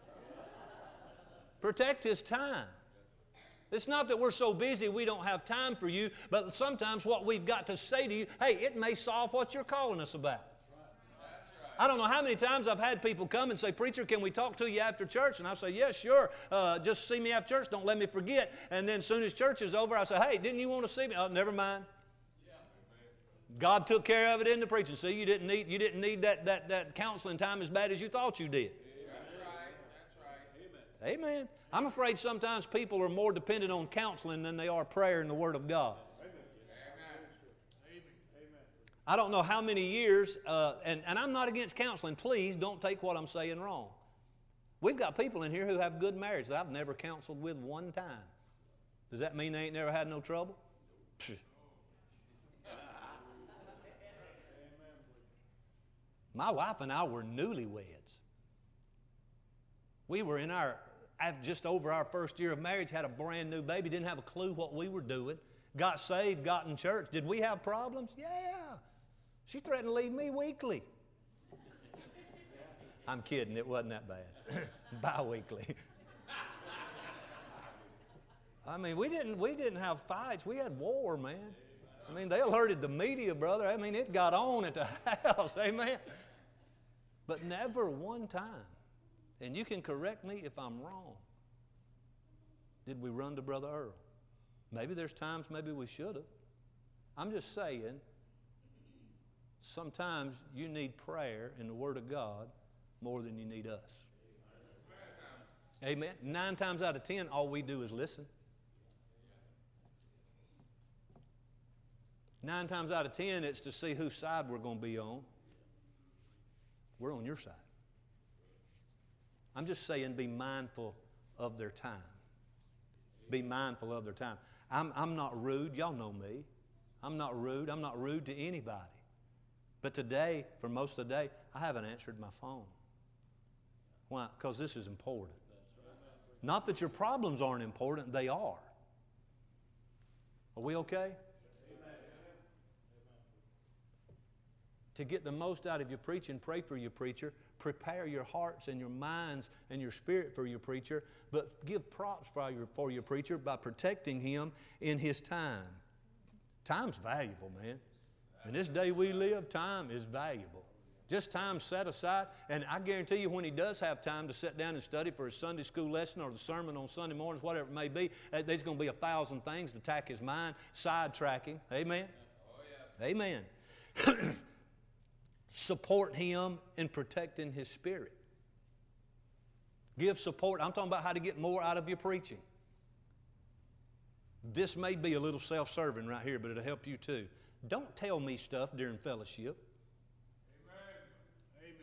Protect his time. It's not that we're so busy we don't have time for you, but sometimes what we've got to say to you, hey, it may solve what you're calling us about. I don't know how many times I've had people come and say, Preacher, can we talk to you after church? And I say, yes, sure. Just see me after church. Don't let me forget. And then as soon as church is over, I say, hey, didn't you want to see me? Oh, never mind. God took care of it in the preaching. See, you didn't need that counseling time as bad as you thought you did. That's right. Amen. I'm afraid sometimes people are more dependent on counseling than they are prayer and the Word of God. I don't know how many years, and I'm not against counseling. Please don't take what I'm saying wrong. We've got people in here who have good marriage that I've never counseled with one time. Does that mean they ain't never had no trouble? My wife and I were newlyweds. We were in just over our first year of marriage, had a brand new baby, didn't have a clue what we were doing, got saved, got in church. Did we have problems? Yeah. She threatened to leave me weekly. I'm kidding, it wasn't that bad. Bi-weekly. I mean, we didn't have fights. We had war, man. I mean, they alerted the media, brother. I mean, it got on at the house, amen. But never one time, and you can correct me if I'm wrong, did we run to Brother Earl. Maybe there's times maybe we should have. I'm just saying, sometimes you need prayer and the Word of God more than you need us. Amen. 9 times out of 10, all we do is listen. 9 times out of 10, it's to see whose side we're going to be on. We're on your side. I'm just saying be mindful of their time. Be mindful of their time. I'm not rude. Y'all know me. I'm not rude. I'm not rude to anybody. But today, for most of the day, I haven't answered my phone. Why? Because this is important. Not that your problems aren't important. They are. Are we okay? To get the most out of your preaching, pray for your preacher. Prepare your hearts and your minds and your spirit for your preacher. But give props for your preacher by protecting him in his time. Time's valuable, man. In this day we live, time is valuable. Just time set aside, and I guarantee you when he does have time to sit down and study for his Sunday school lesson or the sermon on Sunday mornings, whatever it may be, there's going to be 1,000 things to attack his mind, sidetrack him. Amen? Oh, yeah. Amen. Support him in protecting his spirit. Give support. I'm talking about how to get more out of your preaching. This may be a little self-serving right here, but it'll help you too. Don't tell me stuff during fellowship. Amen.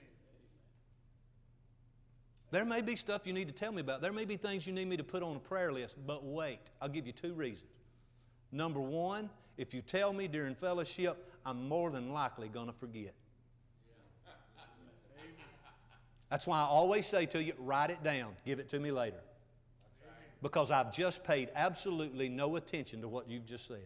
There may be stuff you need to tell me about. There may be things you need me to put on a prayer list, but wait. I'll give you 2 reasons. Number 1, if you tell me during fellowship, I'm more than likely going to forget. That's why I always say to you, write it down. Give it to me later. Because I've just paid absolutely no attention to what you've just said.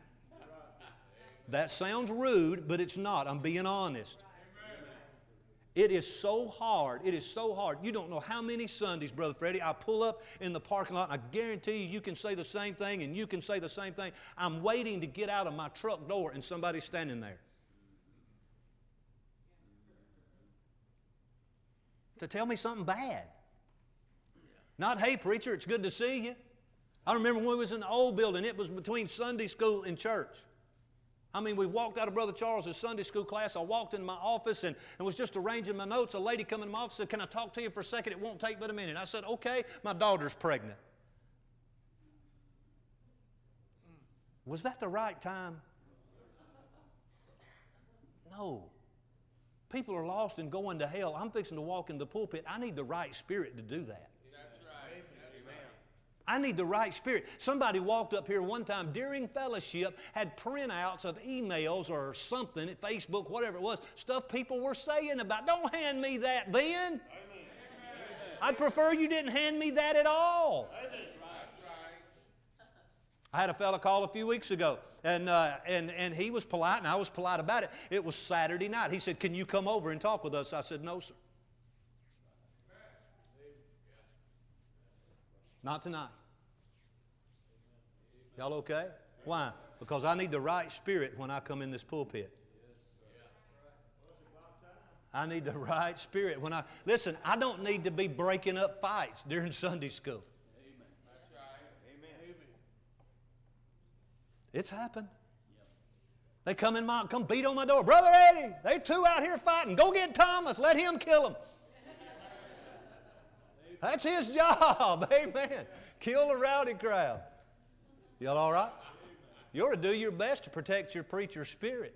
That sounds rude, but it's not. I'm being honest. It is so hard. It is so hard. You don't know how many Sundays, Brother Freddie, I pull up in the parking lot, and I guarantee you, you can say the same thing, and you can say the same thing. I'm waiting to get out of my truck door, and somebody's standing there to tell me something bad. Not, hey, preacher, it's good to see you. I remember when we was in the old building, it was between Sunday school and church. I mean, we walked out of Brother Charles's Sunday school class. I walked into my office and was just arranging my notes. A lady come in my office and said, can I talk to you for a second? It won't take but a minute. I said, okay. My daughter's pregnant. Was that the right time? No. People are lost and going to hell. I'm fixing to walk in the pulpit. I need the right spirit to do that. I need the right spirit. Somebody walked up here one time during fellowship, had printouts of emails or something, at Facebook, whatever it was, stuff people were saying about. Don't hand me that then. Amen. I'd prefer you didn't hand me that at all. Amen. I had a fella call a few weeks ago, and he was polite, and I was polite about it. It was Saturday night. He said, can you come over and talk with us? I said, no, sir. Not tonight. Y'all okay? Why? Because I need the right spirit when I come in this pulpit. I need the right spirit when I... Listen, I don't need to be breaking up fights during Sunday school. It's happened. They come beat on my door. Brother Eddie, they two out here fighting. Go get Thomas. Let him kill him. That's his job. Amen. Kill the rowdy crowd. Y'all all right? You ought to do your best to protect your preacher's spirit.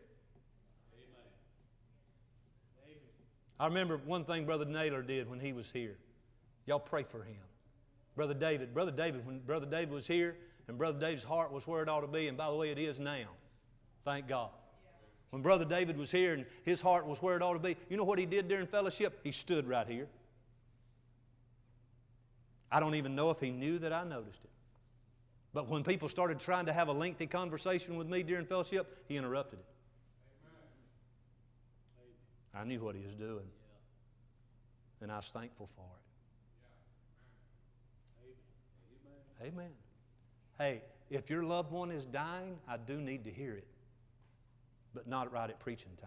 I remember one thing Brother Naylor did when he was here. Y'all pray for him. Brother David, when Brother David was here, and Brother David's heart was where it ought to be, and by the way, it is now. Thank God. When Brother David was here and his heart was where it ought to be, you know what he did during fellowship? He stood right here. I don't even know if he knew that I noticed it. But when people started trying to have a lengthy conversation with me during fellowship, he interrupted it. I knew what he was doing. And I was thankful for it. Amen. Hey, if your loved one is dying, I do need to hear it. But not right at preaching time.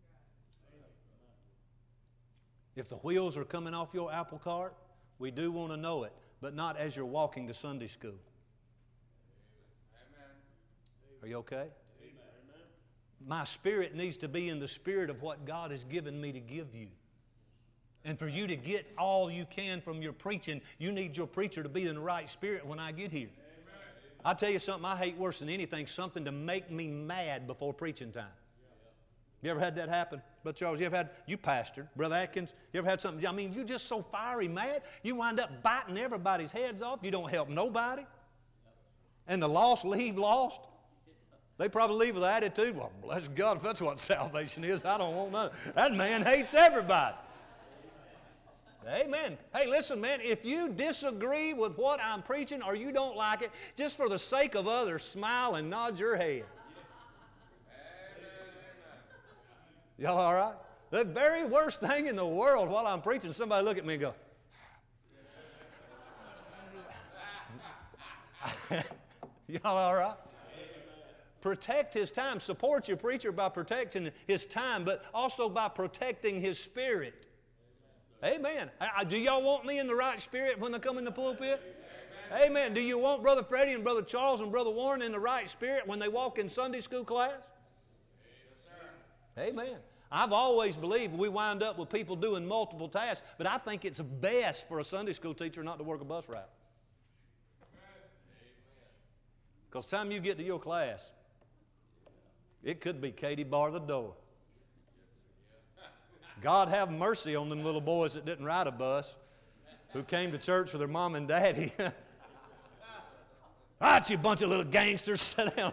If the wheels are coming off your apple cart, we do want to know it, but not as you're walking to Sunday school. Are you okay? Amen. My spirit needs to be in the spirit of what God has given me to give you. And for you to get all you can from your preaching, you need your preacher to be in the right spirit when I get here. Amen. I'll tell you something I hate worse than anything, something to make me mad before preaching time. You ever had that happen? Brother Charles, you pastored. Brother Atkins, you ever had something, I mean, you're just so fiery mad, you wind up biting everybody's heads off. You don't help nobody. And the lost leave lost. They probably leave with the attitude, well, bless God, if that's what salvation is, I don't want none. That man hates everybody. Amen. Hey, listen, man, if you disagree with what I'm preaching or you don't like it, just for the sake of others, smile and nod your head. Y'all all right? The very worst thing in the world while I'm preaching, somebody look at me and go, y'all all right? Protect his time. Support your preacher by protecting his time, but also by protecting his spirit. Amen. Do y'all want me in the right spirit when I come in the pulpit? Amen. Amen. Do you want Brother Freddie and Brother Charles and Brother Warren in the right spirit when they walk in Sunday school class? Yes, amen. I've always believed we wind up with people doing multiple tasks, but I think it's best for a Sunday school teacher not to work a bus route. Because the time you get to your class, it could be Katie bar the door. God have mercy on them little boys that didn't ride a bus, who came to church with their mom and daddy. All right, you bunch of little gangsters, sit down.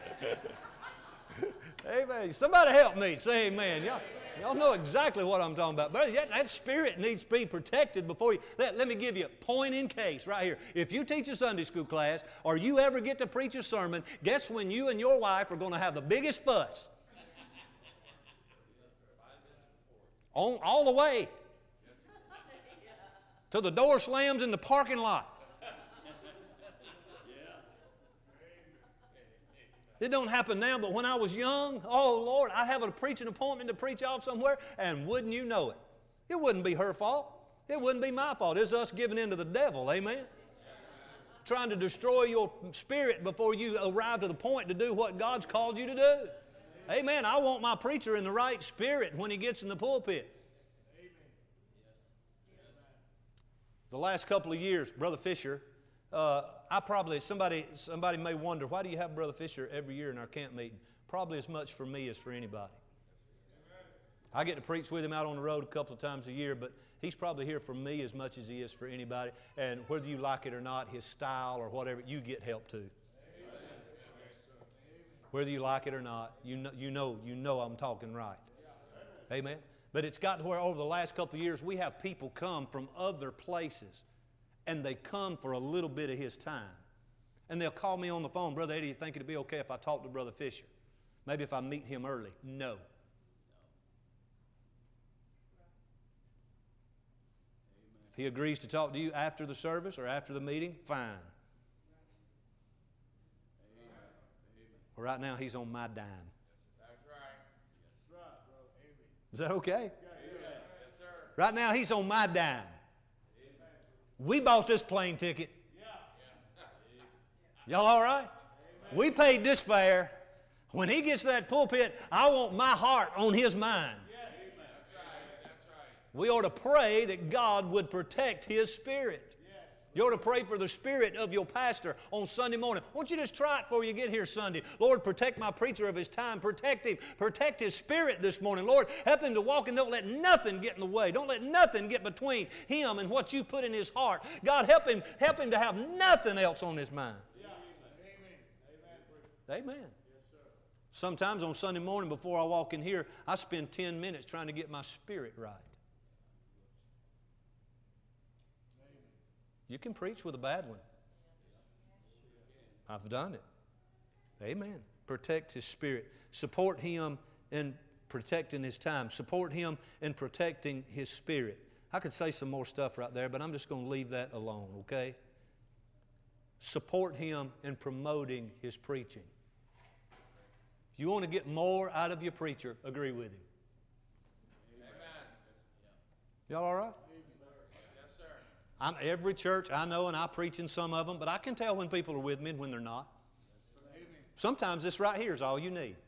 Amen. Somebody help me. Say amen. Y'all know exactly what I'm talking about. But that spirit needs to be protected before you. Let me give you a point in case right here. If you teach a Sunday school class or you ever get to preach a sermon, guess when you and your wife are going to have the biggest fuss? all the way till the door slams in the parking lot. It don't happen now, but when I was young, oh Lord, I'd have a preaching appointment to preach off somewhere, and wouldn't you know it? It wouldn't be her fault. It wouldn't be my fault. It's us giving in to the devil, amen? Trying to destroy your spirit before you arrive to the point to do what God's called you to do. Amen. I want my preacher in the right spirit when he gets in the pulpit. The last couple of years, Brother Fisher, somebody may wonder, why do you have Brother Fisher every year in our camp meeting? Probably as much for me as for anybody. I get to preach with him out on the road a couple of times a year, but he's probably here for me as much as he is for anybody. And whether you like it or not, his style or whatever, you get help too. Whether you like it or not, you know I'm talking right. Amen. But it's gotten to where over the last couple of years we have people come from other places, and they come for a little bit of his time. And they'll call me on the phone, Brother Eddie, do you think it'd be okay if I talk to Brother Fisher? Maybe if I meet him early. No. If he agrees to talk to you after the service or after the meeting, fine. Well, right now he's on my dime. That's right. Is that okay? Yes, sir. Right now he's on my dime. We bought this plane ticket. Y'all all right? We paid this fare. When he gets to that pulpit, I want my heart on his mind. That's right. We ought to pray that God would protect his spirit. You ought to pray for the spirit of your pastor on Sunday morning. Won't you just try it before you get here Sunday? Lord, protect my preacher of his time. Protect him. Protect his spirit this morning. Lord, help him to walk and don't let nothing get in the way. Don't let nothing get between him and what you put in his heart. God, help him to have nothing else on his mind. Amen. Sometimes on Sunday morning before I walk in here, I spend 10 minutes trying to get my spirit right. You can preach with a bad one. I've done it. Amen. Protect his spirit. Support him in protecting his time. Support him in protecting his spirit. I could say some more stuff right there, but I'm just going to leave that alone, okay? Support him in promoting his preaching. If you want to get more out of your preacher, agree with him. Amen. Y'all all right? Yes, sir. Every church I know, and I preach in some of them, but I can tell when people are with me and when they're not. Sometimes this right here is all you need.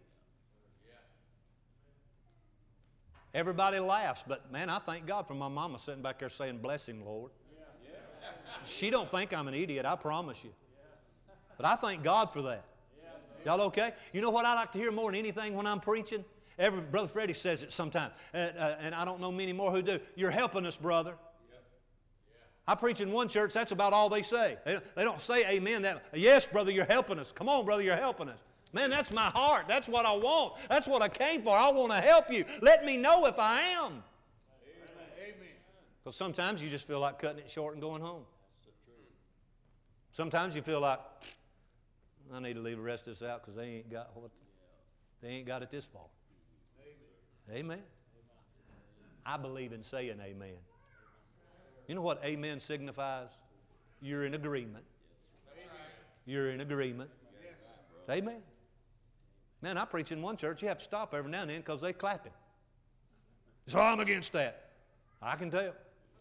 Everybody laughs, but man, I thank God for my mama sitting back there saying, bless him, Lord. She don't think I'm an idiot, I promise you. But I thank God for that. Y'all okay? You know what I like to hear more than anything when I'm preaching? Brother Freddie says it sometimes, and I don't know many more who do. You're helping us, brother. I preach in one church, that's about all they say. They don't say amen. Yes, brother, you're helping us. Come on, brother, you're helping us. Man, that's my heart. That's what I want. That's what I came for. I want to help you. Let me know if I am. Because sometimes you just feel like cutting it short and going home. Sometimes you feel like, I need to leave the rest of this out because they ain't got it this far. Amen. I believe in saying amen. You know what amen signifies? You're in agreement. You're in agreement. Amen. Man, I preach in one church, you have to stop every now and then because they're clapping. So I'm against that. I can tell.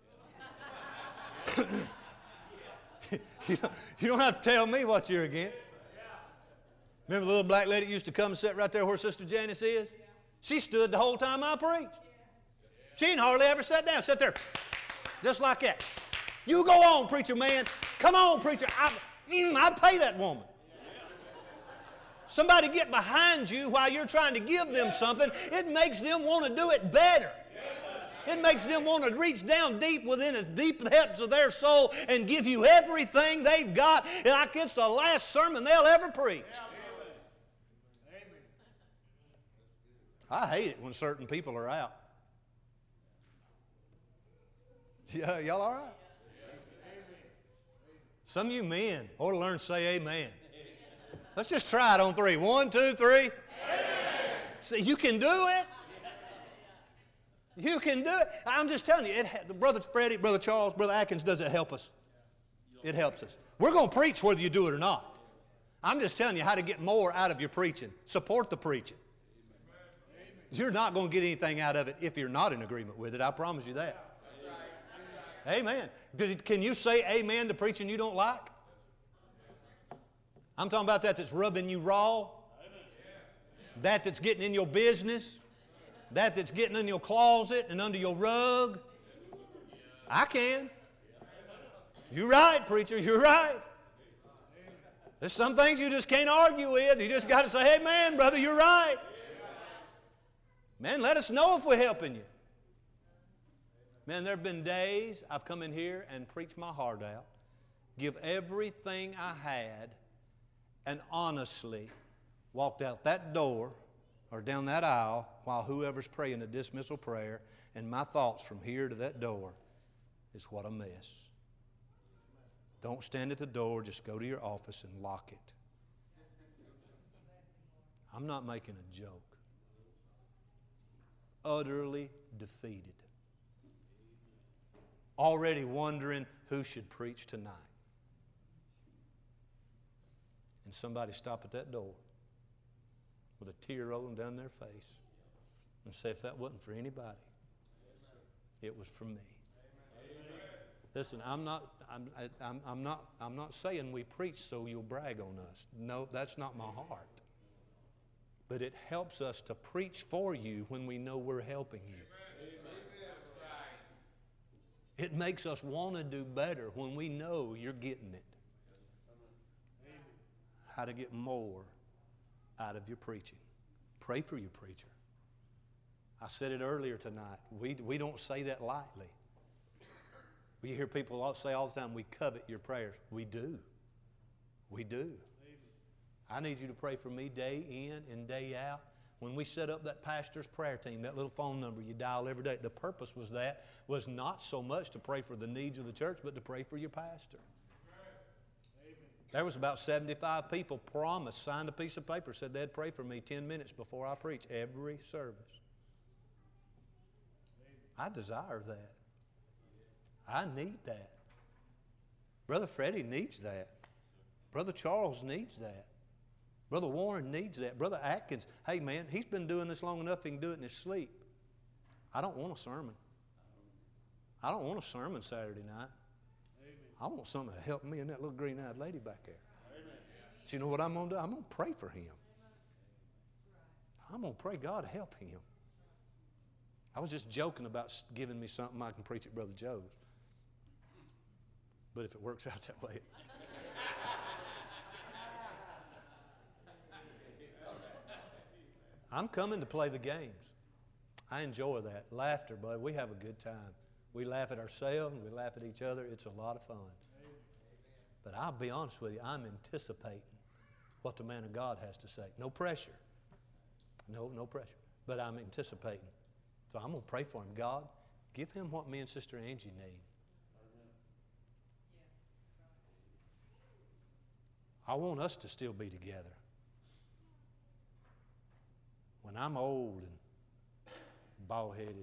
You don't have to tell me what you're against. Remember the little black lady used to come and sit right there where Sister Janice is? She stood the whole time I preached. She didn't hardly ever sit down. Sit there just like that. You go on, preacher man. Come on, preacher. I'd pay that woman. Somebody get behind you while you're trying to give them something. It makes them want to do it better. It makes them want to reach down deep within the deep depths of their soul and give you everything they've got. Like it's the last sermon they'll ever preach. I hate it when certain people are out. Yeah, y'all all right? Some of you men ought to learn to say amen. Let's just try it on 3. 1, 2, 3. Amen. See, you can do it. You can do it. I'm just telling you, Brother Freddie, Brother Charles, Brother Atkins, does it help us? It helps us. We're going to preach whether you do it or not. I'm just telling you how to get more out of your preaching. Support the preaching. You're not going to get anything out of it if you're not in agreement with it. I promise you that. Amen. Can you say amen to preaching you don't like? I'm talking about that's rubbing you raw. That's getting in your business. That's getting in your closet and under your rug. I can. You're right, preacher. You're right. There's some things you just can't argue with. You just got to say, hey, man, brother, you're right. Man, let us know if we're helping you. Man, there have been days I've come in here and preached my heart out, give everything I had, and honestly walked out that door or down that aisle while whoever's praying the dismissal prayer, and my thoughts from here to that door is what a mess. Don't stand at the door, just go to your office and lock it. I'm not making a joke. Utterly defeated. Already wondering who should preach tonight. And somebody stop at that door with a tear rolling down their face and say, if that wasn't for anybody, it was for me. Listen, I'm not saying we preach so you'll brag on us. No, that's not my heart. But it helps us to preach for you when we know we're helping you. It makes us want to do better when we know you're getting it. How to get more out of your preaching. Pray for your preacher. I said it earlier tonight. We don't say that lightly. We hear people say all the time, we covet your prayers. We do. We do. I need you to pray for me day in and day out. When we set up that pastor's prayer team, that little phone number you dial every day, the purpose was not so much to pray for the needs of the church, but to pray for your pastor. There was about 75 people promised, signed a piece of paper, said they'd pray for me 10 minutes before I preach every service. I desire that. I need that. Brother Freddie needs that. Brother Charles needs that. Brother Warren needs that. Brother Atkins, hey man, he's been doing this long enough he can do it in his sleep. I don't want a sermon. I don't want a sermon Saturday night. I want something to help me and that little green-eyed lady back there. So you know what I'm going to do? I'm going to pray for him. I'm going to pray God help him. I was just joking about giving me something I can preach at Brother Joe's. But if it works out that way. I'm coming to play the games. I enjoy that. Laughter, bud. We have a good time. We laugh at ourselves and we laugh at each other. It's a lot of fun. But I'll be honest with you, I'm anticipating what the man of God has to say. No pressure. No pressure. But I'm anticipating. So I'm going to pray for him. God, give him what me and Sister Angie need. I want us to still be together. When I'm old and bald-headed,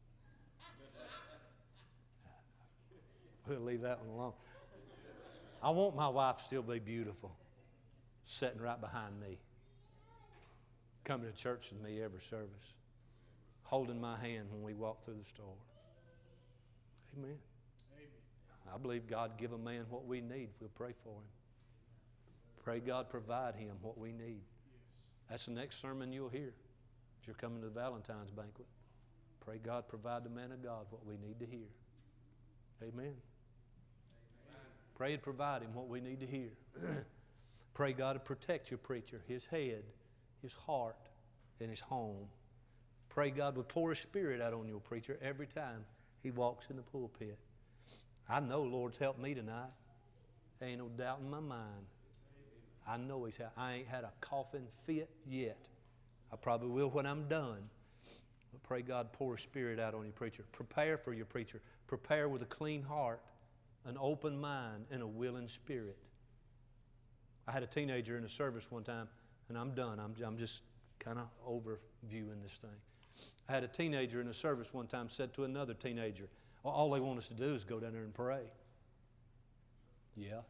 we'll leave that one alone. I want my wife to still be beautiful, sitting right behind me, coming to church with me every service, holding my hand when we walk through the store. Amen. I believe God give a man what we need. We'll pray for him. Pray God provide him what we need. That's the next sermon you'll hear if you're coming to the Valentine's banquet. Pray God provide the man of God what we need to hear. Amen. Pray and provide him what we need to hear. Pray God to protect your preacher, his head, his heart, and his home. Pray God would pour his Spirit out on your preacher every time he walks in the pulpit. I know Lord's helped me tonight. There ain't no doubt in my mind. I know he's had. I ain't had a coughing fit yet. I probably will when I'm done. But pray God pour his Spirit out on your preacher. Prepare for your preacher. Prepare with a clean heart, an open mind, and a willing spirit. I had a teenager in a service one time, and I'm done. I'm just kind of overviewing this thing. I had a teenager in a service one time said to another teenager, all they want us to do is go down there and pray. Yeah.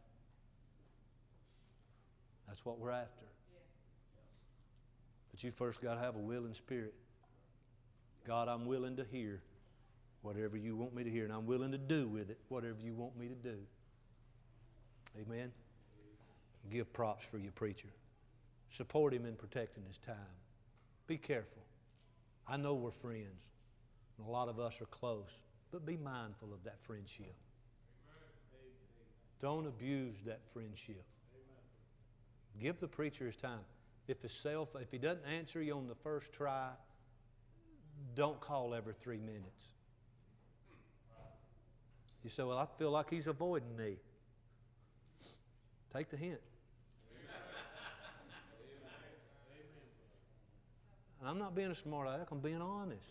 That's what we're after. But you first got to have a willing spirit. God, I'm willing to hear whatever you want me to hear, and I'm willing to do with it whatever you want me to do. Amen? Give props for your preacher. Support him in protecting his time. Be careful. I know we're friends, and a lot of us are close, but be mindful of that friendship. Don't abuse that friendship. Give the preacher his time. If he doesn't answer you on the first try, don't call every 3 minutes. You say, well, I feel like he's avoiding me. Take the hint. And I'm not being a smart aleck, I'm being honest.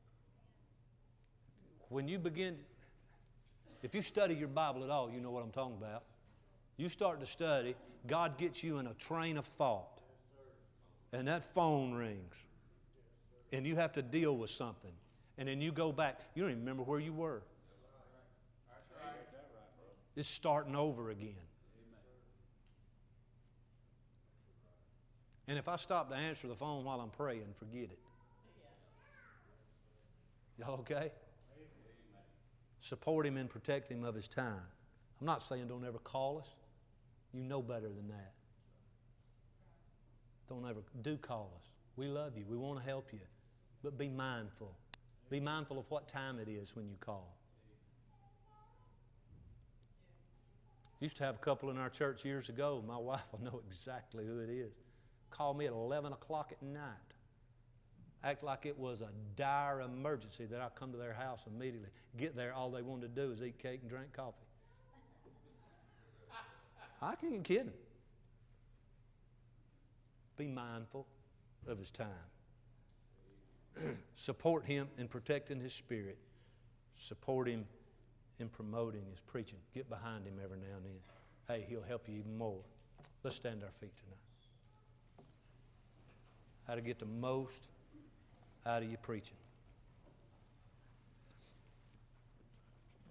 When you begin, if you study your Bible at all, you know what I'm talking about. You start to study, God gets you in a train of thought. And that phone rings. And you have to deal with something. And then you go back. You don't even remember where you were. It's starting over again. And if I stop to answer the phone while I'm praying, forget it. Y'all okay? Support him and protect him of his time. I'm not saying don't ever call us. You know better than that. Do call us. We love you. We want to help you. But be mindful. Be mindful of what time it is when you call. Used to have a couple in our church years ago. My wife will know exactly who it is. Call me at 11 o'clock at night. Act like it was a dire emergency that I come to their house immediately. Get there, all they wanted to do is eat cake and drink coffee. I ain't kidding. Be mindful of his time. Support him in protecting his spirit. Support him in promoting his preaching. Get behind him every now and then. Hey, he'll help you even more. Let's stand to our feet tonight. How to get the most out of your preaching.